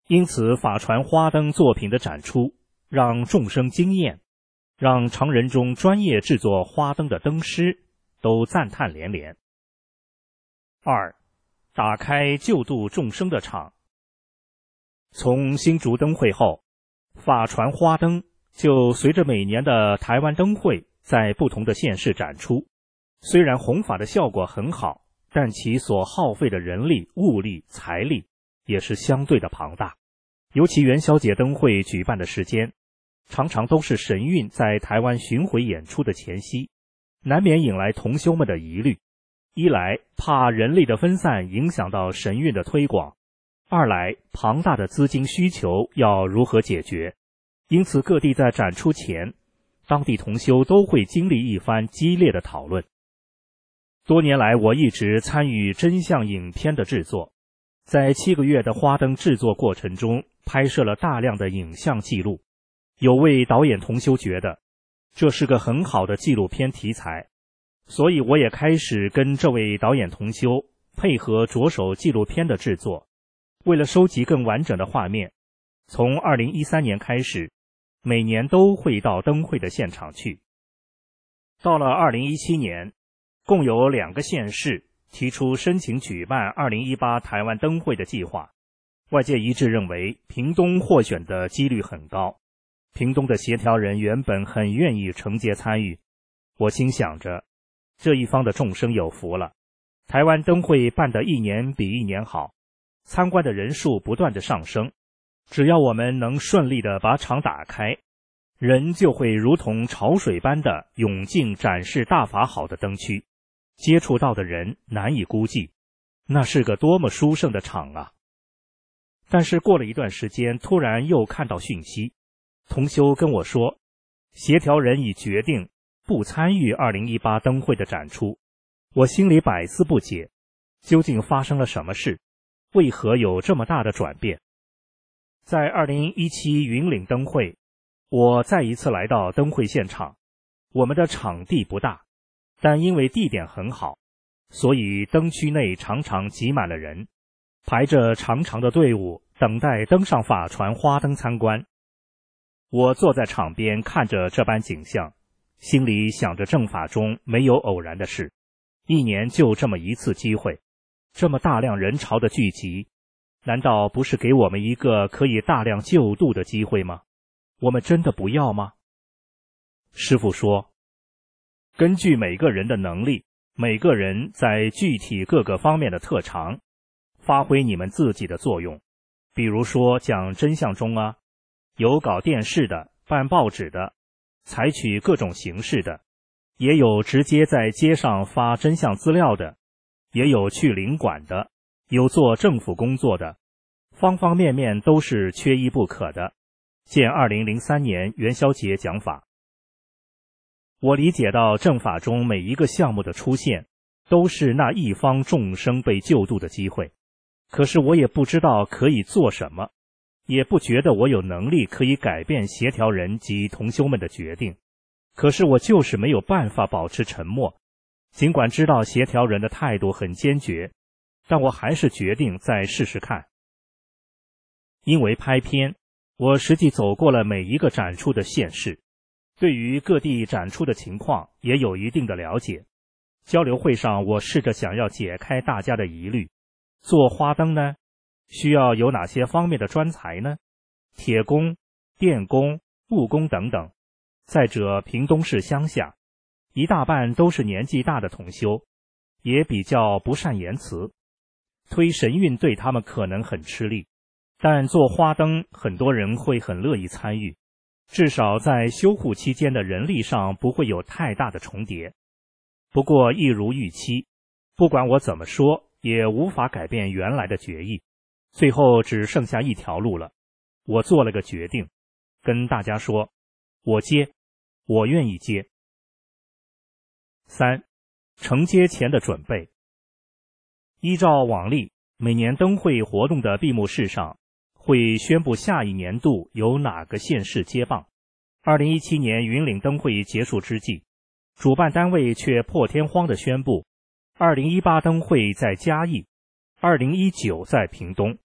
因此法船花灯作品的展出让众生惊艳，让常人中专业制作花灯的灯师都赞叹连连。二，打开救度众生的场。从新竹灯会后，法船花灯就随着每年的台湾灯会在不同的县市展出。虽然弘法的效果很好，但其所耗费的人力、物力、财力也是相对的庞大。尤其元宵节灯会举办的时间，常常都是神韵在台湾巡回演出的前夕，难免引来同修们的疑虑。一来怕人力的分散影响到神韵的推广，二来庞大的资金需求要如何解决。因此各地在展出前，当地同修都会经历一番激烈的讨论。多年来我一直参与真相影片的制作，在7个月的花灯制作过程中拍摄了大量的影像记录。有位导演同修觉得这是个很好的纪录片题材，所以我也开始跟这位导演同修配合着手纪录片的制作。为了收集更完整的画面，从2013年开始，每年都会到灯会的现场去。到了2017年，共有2个县市提出申请举办2018台湾灯会的计划，外界一致认为屏东获选的几率很高。屏东的协调人原本很愿意承接参与，我心想着这一方的众生有福了，台湾灯会办得一年比一年好，参观的人数不断的上升，只要我们能顺利的把场打开，人就会如同潮水般的涌进展示大法好的灯区，接触到的人难以估计，那是个多么殊胜的场啊！但是过了一段时间，突然又看到讯息，同修跟我说，协调人已决定不参与2018灯会的展出。我心里百思不解，究竟发生了什么事？为何有这么大的转变？在2017云岭灯会，我再一次来到灯会现场。我们的场地不大，但因为地点很好，所以灯区内常常挤满了人，排着长长的队伍等待登上法船花灯参观。我坐在场边看着这般景象，心里想着正法中没有偶然的事，一年就这么一次机会，这么大量人潮的聚集，难道不是给我们一个可以大量救度的机会吗？我们真的不要吗？师父说，根据每个人的能力，每个人在具体各个方面的特长，发挥你们自己的作用。比如说讲真相中啊，有搞电视的，办报纸的，采取各种形式的，也有直接在街上发真相资料的，也有去领馆的，有做政府工作的，方方面面都是缺一不可的。见2003年元宵节讲法。我理解到正法中每一个项目的出现，都是那一方众生被救度的机会。可是我也不知道可以做什么，也不觉得我有能力可以改变协调人及同修们的决定。可是我就是没有办法保持沉默，尽管知道协调人的态度很坚决，但我还是决定再试试看。因为拍片，我实际走过了每一个展出的县市，对于各地展出的情况也有一定的了解。交流会上，我试着想要解开大家的疑虑。做花灯呢，需要有哪些方面的专才呢？铁工、电工、木工等等。再者，屏东市乡下，一大半都是年纪大的同修，也比较不善言辞，推神韵对他们可能很吃力。但做花灯，很多人会很乐意参与，至少在修护期间的人力上不会有太大的重叠。不过一如预期，不管我怎么说，也无法改变原来的决议。最后只剩下一条路了，我做了个决定，跟大家说，我接，我愿意接。3. 承接前的准备。依照往例，每年灯会活动的闭幕式上，会宣布下一年度由哪个县市接棒。2017年云岭灯会结束之际，主办单位却破天荒地宣布，2018灯会在嘉义，2019在屏东。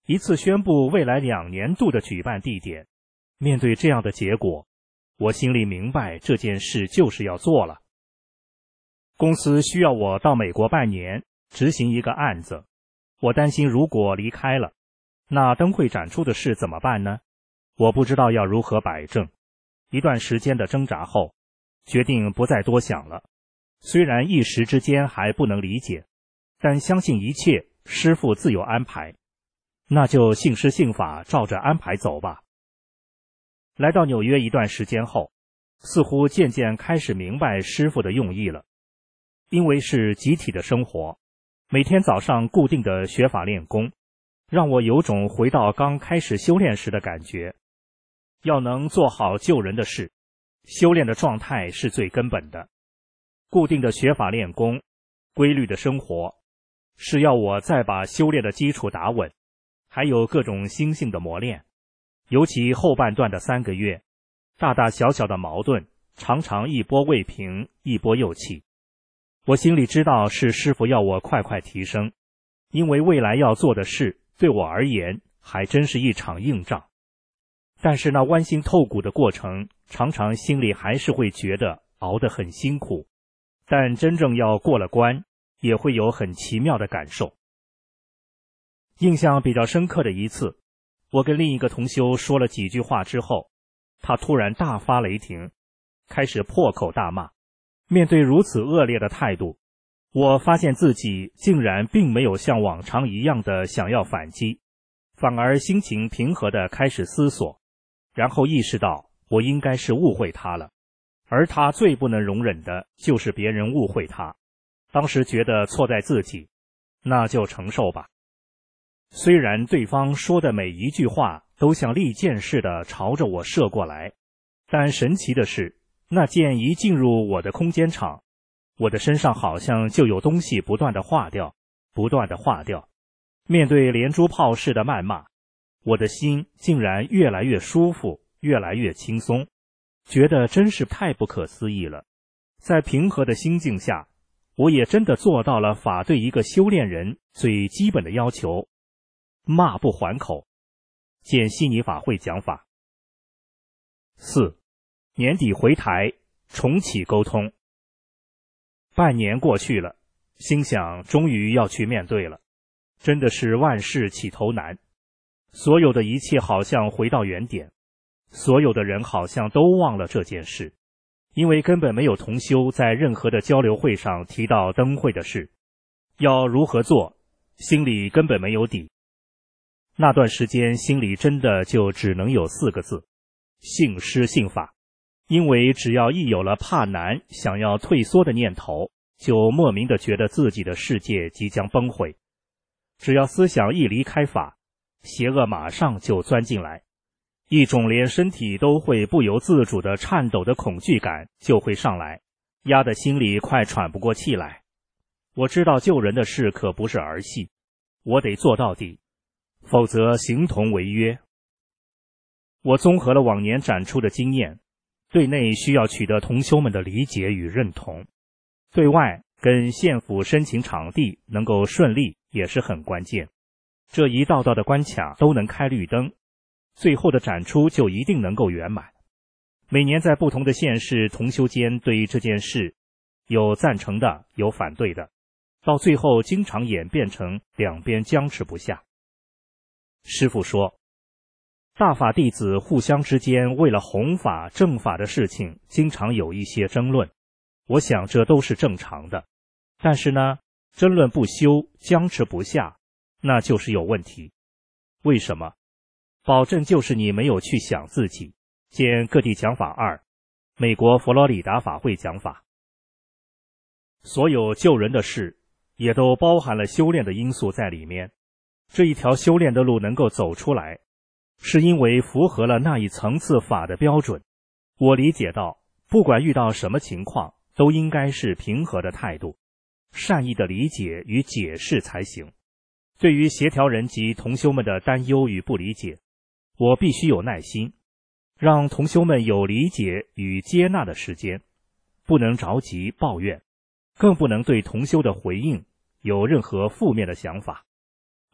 一次宣布未来2年度的举办地点。面对这样的结果，我心里明白这件事就是要做了。公司需要我到美国半年执行一个案子，我担心如果离开了，那灯会展出的事怎么办呢？我不知道要如何摆正。一段时间的挣扎后，决定不再多想了。虽然一时之间还不能理解，但相信一切师父自有安排，那就信师信法，照着安排走吧。来到纽约一段时间后，似乎渐渐开始明白师父的用意了。因为是集体的生活，每天早上固定的学法练功，让我有种回到刚开始修炼时的感觉。要能做好救人的事，修炼的状态是最根本的。固定的学法练功，规律的生活，是要我再把修炼的基础打稳，还有各种心性的磨练。尤其后半段的3个月，大大小小的矛盾常常一波未平，一波又起。我心里知道是师父要我快快提升，因为未来要做的事对我而言还真是一场硬仗。但是那剜心透骨的过程，常常心里还是会觉得熬得很辛苦，但真正要过了关，也会有很奇妙的感受。印象比较深刻的一次，我跟另一个同修说了几句话之后，他突然大发雷霆，开始破口大骂。面对如此恶劣的态度，我发现自己竟然并没有像往常一样的想要反击，反而心情平和地开始思索，然后意识到我应该是误会他了，而他最不能容忍的就是别人误会他。当时觉得错在自己，那就承受吧。虽然对方说的每一句话都像利箭似的朝着我射过来，但神奇的是，那箭一进入我的空间场，我的身上好像就有东西不断地化掉，不断地化掉。面对连珠炮似的谩骂，我的心竟然越来越舒服，越来越轻松，觉得真是太不可思议了。在平和的心境下，我也真的做到了法对一个修炼人最基本的要求，骂不还口。见悉尼法会讲法。4. 年底回台，重启沟通。半年过去了，心想终于要去面对了，真的是万事起头难。所有的一切好像回到原点，所有的人好像都忘了这件事，因为根本没有同修在任何的交流会上提到灯会的事，要如何做，心里根本没有底。那段时间心里真的就只能有4个字：信师信法。因为只要一有了怕难、想要退缩的念头，就莫名地觉得自己的世界即将崩毁。只要思想一离开法，邪恶马上就钻进来，一种连身体都会不由自主地颤抖的恐惧感就会上来，压得心里快喘不过气来。我知道救人的事可不是儿戏，我得做到底，否则形同违约。我综合了往年展出的经验，对内需要取得同修们的理解与认同，对外跟县府申请场地能够顺利也是很关键。这一道道的关卡都能开绿灯，最后的展出就一定能够圆满。每年在不同的县市同修间对这件事有赞成的，有反对的，到最后经常演变成两边僵持不下。师父说，大法弟子互相之间为了弘法正法的事情经常有一些争论，我想这都是正常的。但是呢，争论不休，僵持不下，那就是有问题。为什么？保证就是你没有去想自己。见各地讲法2，美国佛罗里达法会讲法。所有救人的事也都包含了修炼的因素在里面。这一条修炼的路能够走出来，是因为符合了那一层次法的标准。我理解到，不管遇到什么情况，都应该是平和的态度，善意的理解与解释才行。对于协调人及同修们的担忧与不理解，我必须有耐心，让同修们有理解与接纳的时间，不能着急抱怨，更不能对同修的回应有任何负面的想法。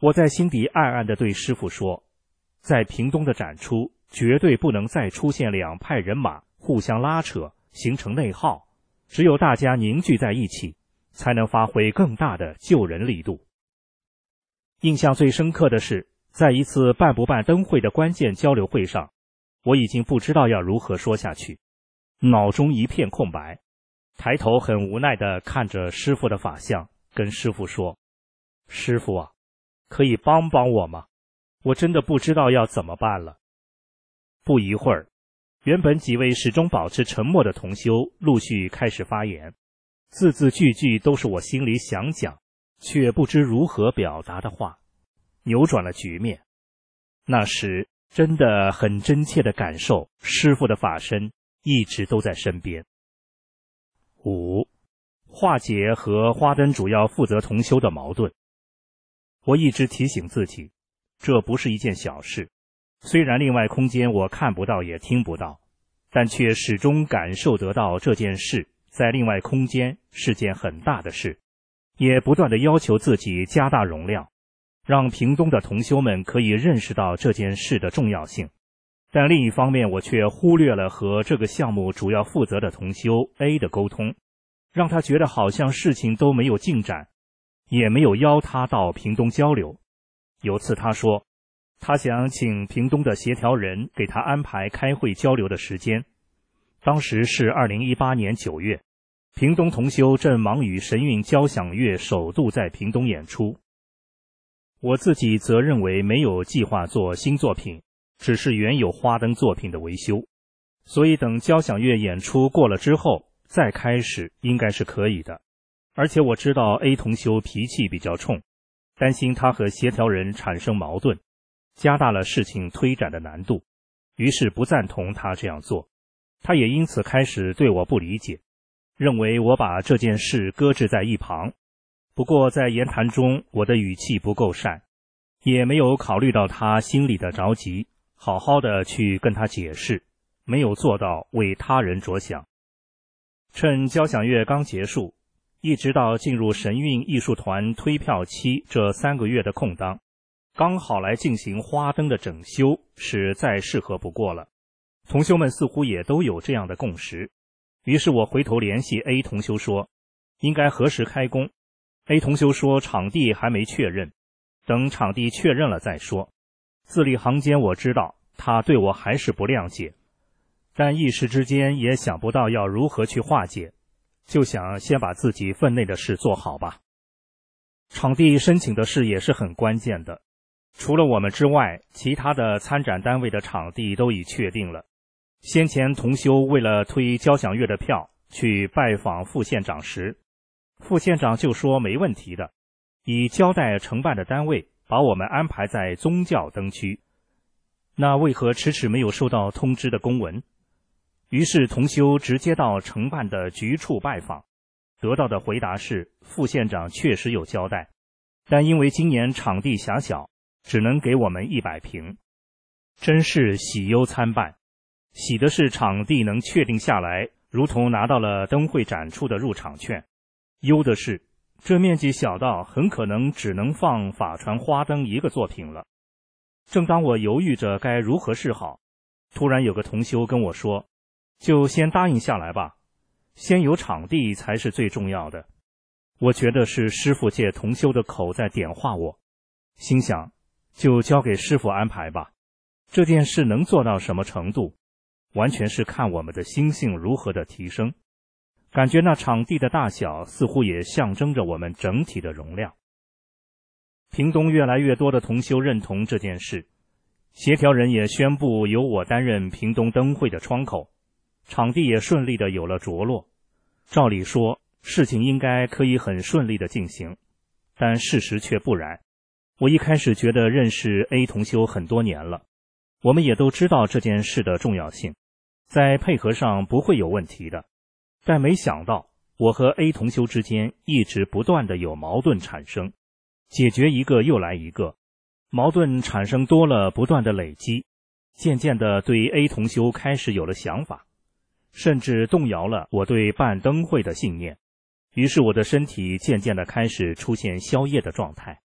我在心底暗暗地对师傅说，在屏东的展出绝对不能再出现两派人马互相拉扯，形成内耗，只有大家凝聚在一起，才能发挥更大的救人力度。印象最深刻的是，在一次办不办灯会的关键交流会上，我已经不知道要如何说下去，脑中一片空白，抬头很无奈地看着师傅的法相，跟师傅说，师傅啊，可以帮帮我吗？我真的不知道要怎么办了。不一会儿，原本几位始终保持沉默的同修陆续开始发言，字字句句都是我心里想讲却不知如何表达的话，扭转了局面。那时真的很真切地感受师父的法身一直都在身边。5. 化解和花灯主要负责同修的矛盾。我一直提醒自己，这不是一件小事，虽然另外空间我看不到也听不到，但却始终感受得到这件事在另外空间是件很大的事，也不断地要求自己加大容量，让屏东的同修们可以认识到这件事的重要性。但另一方面，我却忽略了和这个项目主要负责的同修 A 的沟通，让他觉得好像事情都没有进展，也没有邀他到屏东交流。有次他说，他想请屏东的协调人给他安排开会交流的时间。当时是2018年9月，屏东同修正忙于神韵交响乐首度在屏东演出。我自己则认为没有计划做新作品，只是原有花灯作品的维修，所以等交响乐演出过了之后再开始应该是可以的。而且我知道 A 同修脾气比较冲，担心他和协调人产生矛盾，加大了事情推展的难度，于是不赞同他这样做。他也因此开始对我不理解，认为我把这件事搁置在一旁。不过在言谈中，我的语气不够善，也没有考虑到他心里的着急，好好的去跟他解释，没有做到为他人着想。趁交响乐刚结束，一直到进入神韵艺术团推票期这3个月的空当，刚好来进行花灯的整修，是再适合不过了。同修们似乎也都有这样的共识，于是我回头联系 A 同修说，应该何时开工。 A 同修说场地还没确认，等场地确认了再说。字里行间我知道他对我还是不谅解，但一时之间也想不到要如何去化解，就想先把自己分内的事做好吧。场地申请的事也是很关键的，除了我们之外，其他的参展单位的场地都已确定了。先前同修为了推交响乐的票去拜访副县长时，副县长就说没问题的，以交代承办的单位把我们安排在宗教灯区。那为何迟迟没有收到通知的公文？于是同修直接到承办的局处拜访，得到的回答是副县长确实有交代，但因为今年场地狭小，只能给我们100平。真是喜忧参半，喜的是场地能确定下来，如同拿到了灯会展出的入场券；忧的是这面积小到很可能只能放法船花灯一个作品了。正当我犹豫着该如何是好，突然有个同修跟我说，就先答应下来吧，先有场地才是最重要的。我觉得是师父借同修的口在点化我，心想就交给师父安排吧，这件事能做到什么程度，完全是看我们的心性如何的提升。感觉那场地的大小似乎也象征着我们整体的容量。屏东越来越多的同修认同这件事，协调人也宣布由我担任屏东灯会的窗口，场地也顺利的有了着落。照理说事情应该可以很顺利的进行，但事实却不然。我一开始觉得认识 A 同修很多年了，我们也都知道这件事的重要性，在配合上不会有问题的，但没想到我和 A 同修之间一直不断的有矛盾产生，解决一个又来一个，矛盾产生多了，不断的累积，渐渐的对 A 同修开始有了想法，甚至动摇了我对办灯会的信念。于是我的身体渐渐的开始出现消夜的状态，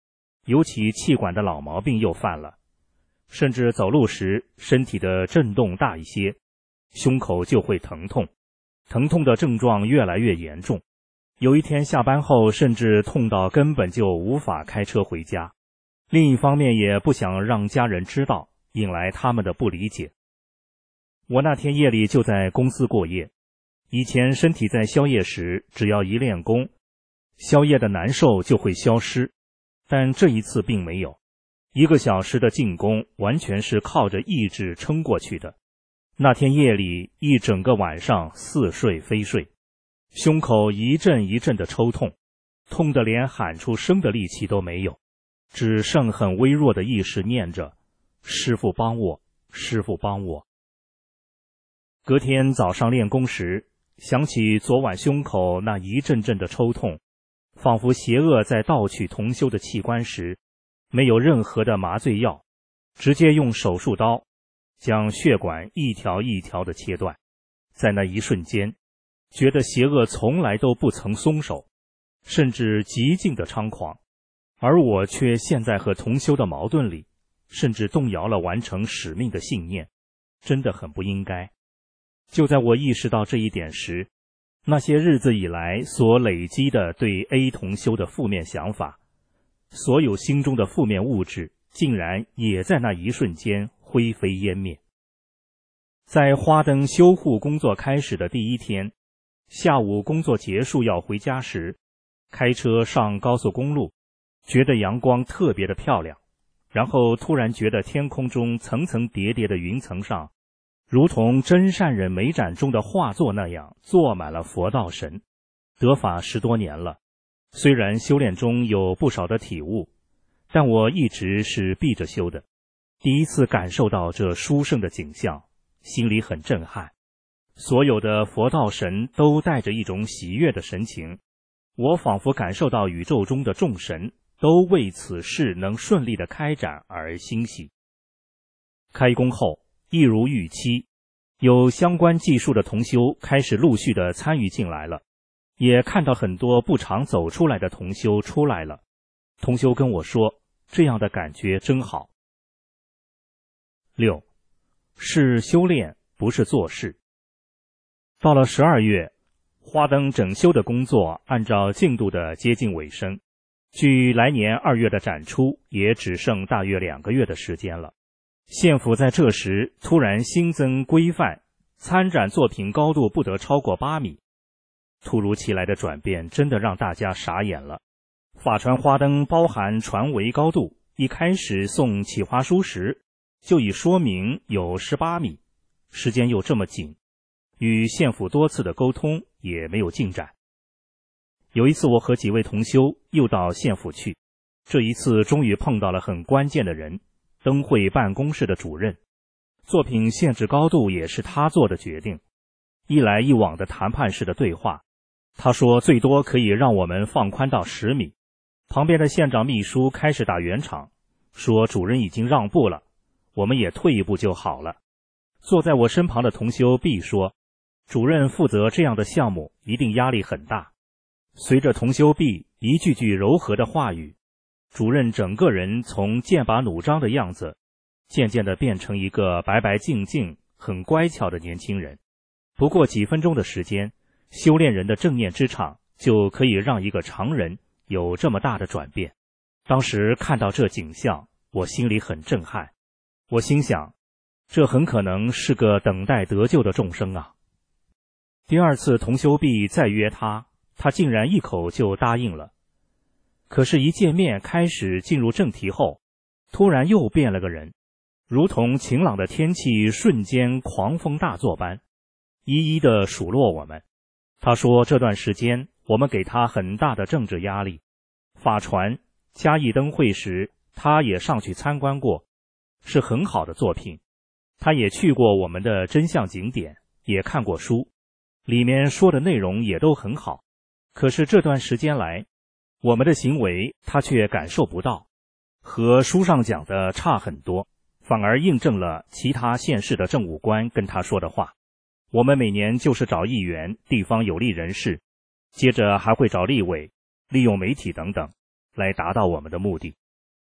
尤其气管的老毛病又犯了，甚至走路时身体的震动大一些，胸口就会疼痛，疼痛的症状越来越严重。有一天下班后，甚至痛到根本就无法开车回家。另一方面也不想让家人知道，引来他们的不理解。我那天夜里就在公司过夜。以前身体在宵夜时，只要一练功，宵夜的难受就会消失，但这一次并没有。1个小时的静功完全是靠着意志撑过去的。那天夜里一整个晚上似睡非睡，胸口一阵一阵的抽痛，痛得连喊出声的力气都没有，只剩很微弱的意识念着师父帮我，师父帮我。隔天早上练功时，想起昨晚胸口那一阵阵的抽痛，仿佛邪恶在盗取同修的器官时，没有任何的麻醉药，直接用手术刀将血管一条一条的切断。在那一瞬间，觉得邪恶从来都不曾松手，甚至极尽的猖狂，而我却陷在和同修的矛盾里，甚至动摇了完成使命的信念，真的很不应该。就在我意识到这一点时，那些日子以来所累积的对 A 同修的负面想法，所有心中的负面物质，竟然也在那一瞬间灰飞烟灭。在花灯修护工作开始的第一天，下午工作结束要回家时，开车上高速公路，觉得阳光特别的漂亮，然后突然觉得天空中层层叠叠的云层上，如同真善忍美展中的画作那样坐满了佛道神。得法10多年了，虽然修炼中有不少的体悟，但我一直是闭着修的。第一次感受到这殊胜的景象，心里很震撼。所有的佛道神都带着一种喜悦的神情，我仿佛感受到宇宙中的众神都为此事能顺利的开展而欣喜。开工后，一如预期，有相关技术的同修开始陆续的参与进来了，也看到很多不常走出来的同修出来了。同修跟我说，这样的感觉真好。6. 是修炼，不是做事。到了12月，花灯整修的工作按照进度的接近尾声，距来年2月的展出也只剩大约2个月的时间了。县府在这时突然新增规范，参展作品高度不得超过8米。突如其来的转变真的让大家傻眼了。法船花灯包含船桅高度，一开始送企划书时就已说明有18米，时间又这么紧，与县府多次的沟通也没有进展。有一次我和几位同修又到县府去，这一次终于碰到了很关键的人，灯会办公室的主任。作品限制高度也是他做的决定，一来一往的谈判式的对话，他说最多可以让我们放宽到10米。旁边的县长秘书开始打圆场，说主任已经让步了，我们也退一步就好了。坐在我身旁的同修 B 说，主任负责这样的项目一定压力很大。随着同修 B 一句句柔和的话语，主任整个人从剑拔弩张的样子渐渐地变成一个白白净净很乖巧的年轻人。不过几分钟的时间，修炼人的正念之场就可以让一个常人有这么大的转变。当时看到这景象，我心里很震撼。我心想，这很可能是个等待得救的众生啊。第二次同修 B 再约他竟然一口就答应了。可是一见面开始进入正题后，突然又变了个人，如同晴朗的天气瞬间狂风大作般，一一地数落我们。他说这段时间我们给他很大的政治压力。法船嘉义灯会时他也上去参观过，是很好的作品。他也去过我们的真相景点，也看过书，里面说的内容也都很好。可是这段时间来，我们的行为他却感受不到，和书上讲的差很多，反而印证了其他县市的政务官跟他说的话。我们每年就是找议员、地方有利人士，接着还会找立委，利用媒体等等，来达到我们的目的。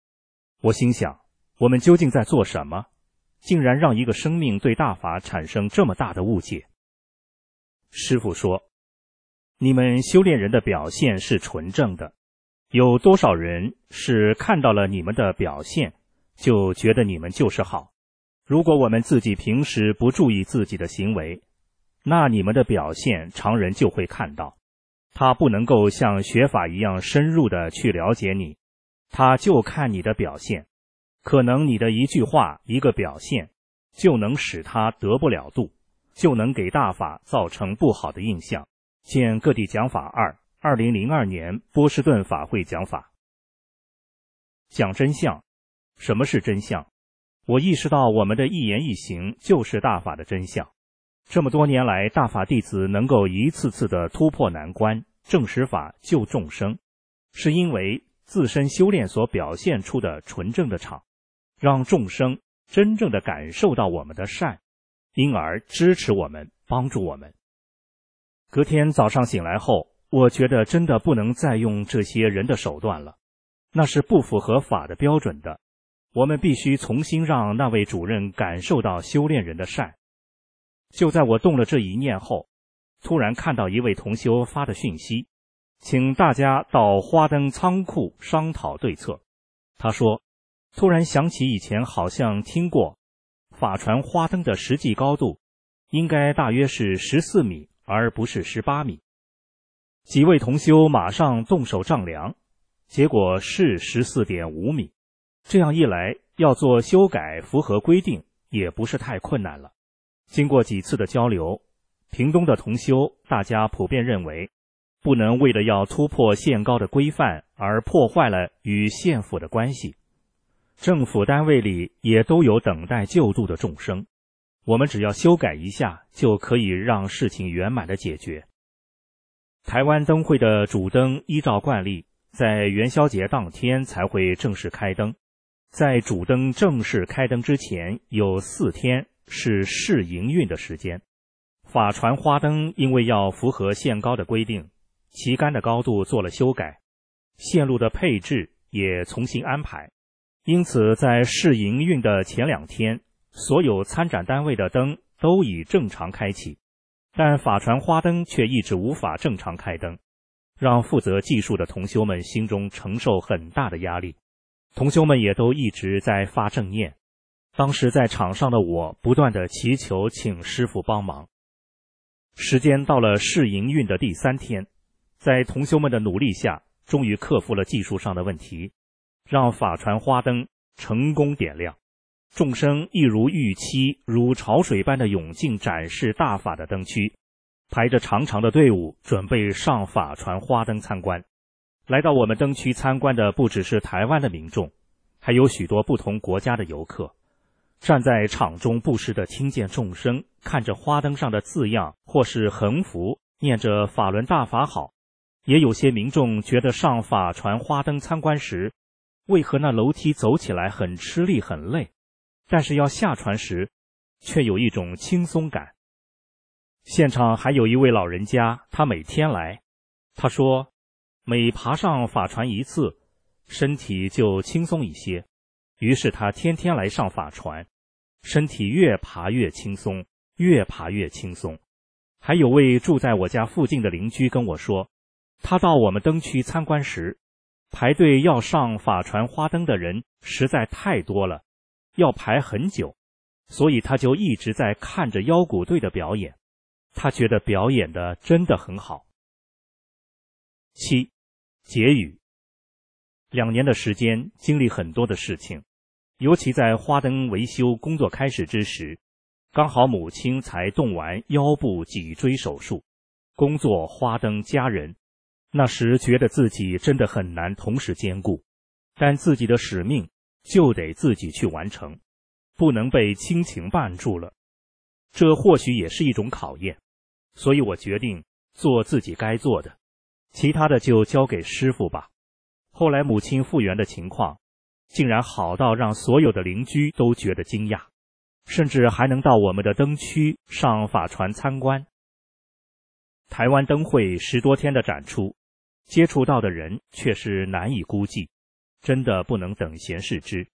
我心想，我们究竟在做什么？竟然让一个生命对大法产生这么大的误解。师父说，你们修炼人的表现是纯正的，有多少人是看到了你们的表现，就觉得你们就是好。如果我们自己平时不注意自己的行为，那你们的表现常人就会看到。他不能够像学法一样深入的去了解你，他就看你的表现。可能你的一句话一个表现就能使他得不了度，就能给大法造成不好的印象。见各地讲法2 2002年波士顿法会讲法。讲真相。什么是真相？我意识到我们的一言一行就是大法的真相。这么多年来，大法弟子能够一次次的突破难关，证实法救众生，是因为自身修炼所表现出的纯正的场，让众生真正的感受到我们的善，因而支持我们，帮助我们。隔天早上醒来后，我觉得真的不能再用这些人的手段了，那是不符合法的标准的。我们必须重新让那位主任感受到修炼人的善。就在我动了这一念后，突然看到一位同修发的讯息，请大家到花灯仓库商讨对策。他说，突然想起以前好像听过，法船花灯的实际高度应该大约是14米，而不是18米。几位同修马上动手丈量，结果是14.5米。这样一来，要做修改符合规定也不是太困难了。经过几次的交流，屏东的同修大家普遍认为，不能为了要突破限高的规范而破坏了与县府的关系。政府单位里也都有等待救度的众生，我们只要修改一下，就可以让事情圆满的解决。台湾灯会的主灯依照惯例，在元宵节当天才会正式开灯。在主灯正式开灯之前，有4天是试营运的时间。法船花灯因为要符合限高的规定，旗杆的高度做了修改，线路的配置也重新安排。因此在试营运的前2天，所有参展单位的灯都已正常开启，但法船花灯却一直无法正常开灯，让负责技术的同修们心中承受很大的压力。同修们也都一直在发正念。当时在场上的我不断地祈求请师父帮忙。时间到了试营运的第3天，在同修们的努力下，终于克服了技术上的问题，让法船花灯成功点亮。众生一如预期，如潮水般的涌进展示大法的灯区，排着长长的队伍，准备上法船花灯参观。来到我们灯区参观的不只是台湾的民众，还有许多不同国家的游客。站在场中不时地听见众生看着花灯上的字样或是横幅，念着法轮大法好。也有些民众觉得上法船花灯参观时，为何那楼梯走起来很吃力很累，但是要下船时却有一种轻松感。现场还有一位老人家，他每天来，他说每爬上法船一次，身体就轻松一些，于是他天天来上法船，身体越爬越轻松，越爬越轻松。还有位住在我家附近的邻居跟我说，他到我们灯区参观时，排队要上法船花灯的人实在太多了，要排很久，所以他就一直在看着腰鼓队的表演，他觉得表演的真的很好。7. 结语。2年的时间，经历很多的事情，尤其在花灯维修工作开始之时，刚好母亲才动完腰部脊椎手术，工作、花灯、家人，那时觉得自己真的很难同时兼顾，但自己的使命就得自己去完成，不能被亲情绊住了。这或许也是一种考验，所以我决定做自己该做的，其他的就交给师父吧。后来母亲复原的情况竟然好到让所有的邻居都觉得惊讶，甚至还能到我们的灯区上法船参观。台湾灯会10多天的展出，接触到的人却是难以估计，真的不能等闲视之。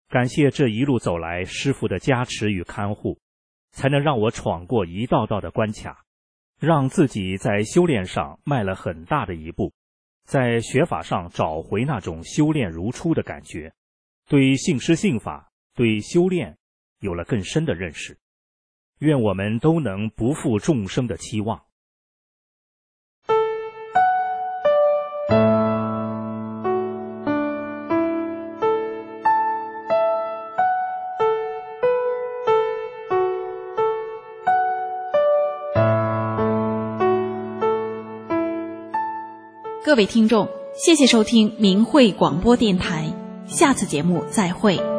感谢这一路走来师父的加持与看护，才能让我闯过一道道的关卡，让自己在修炼上迈了很大的一步，在学法上找回那种修炼如初的感觉，对性师性法，对修炼有了更深的认识。愿我们都能不负众生的期望。 各位听众，谢谢收听明慧广播电台，下次节目再会。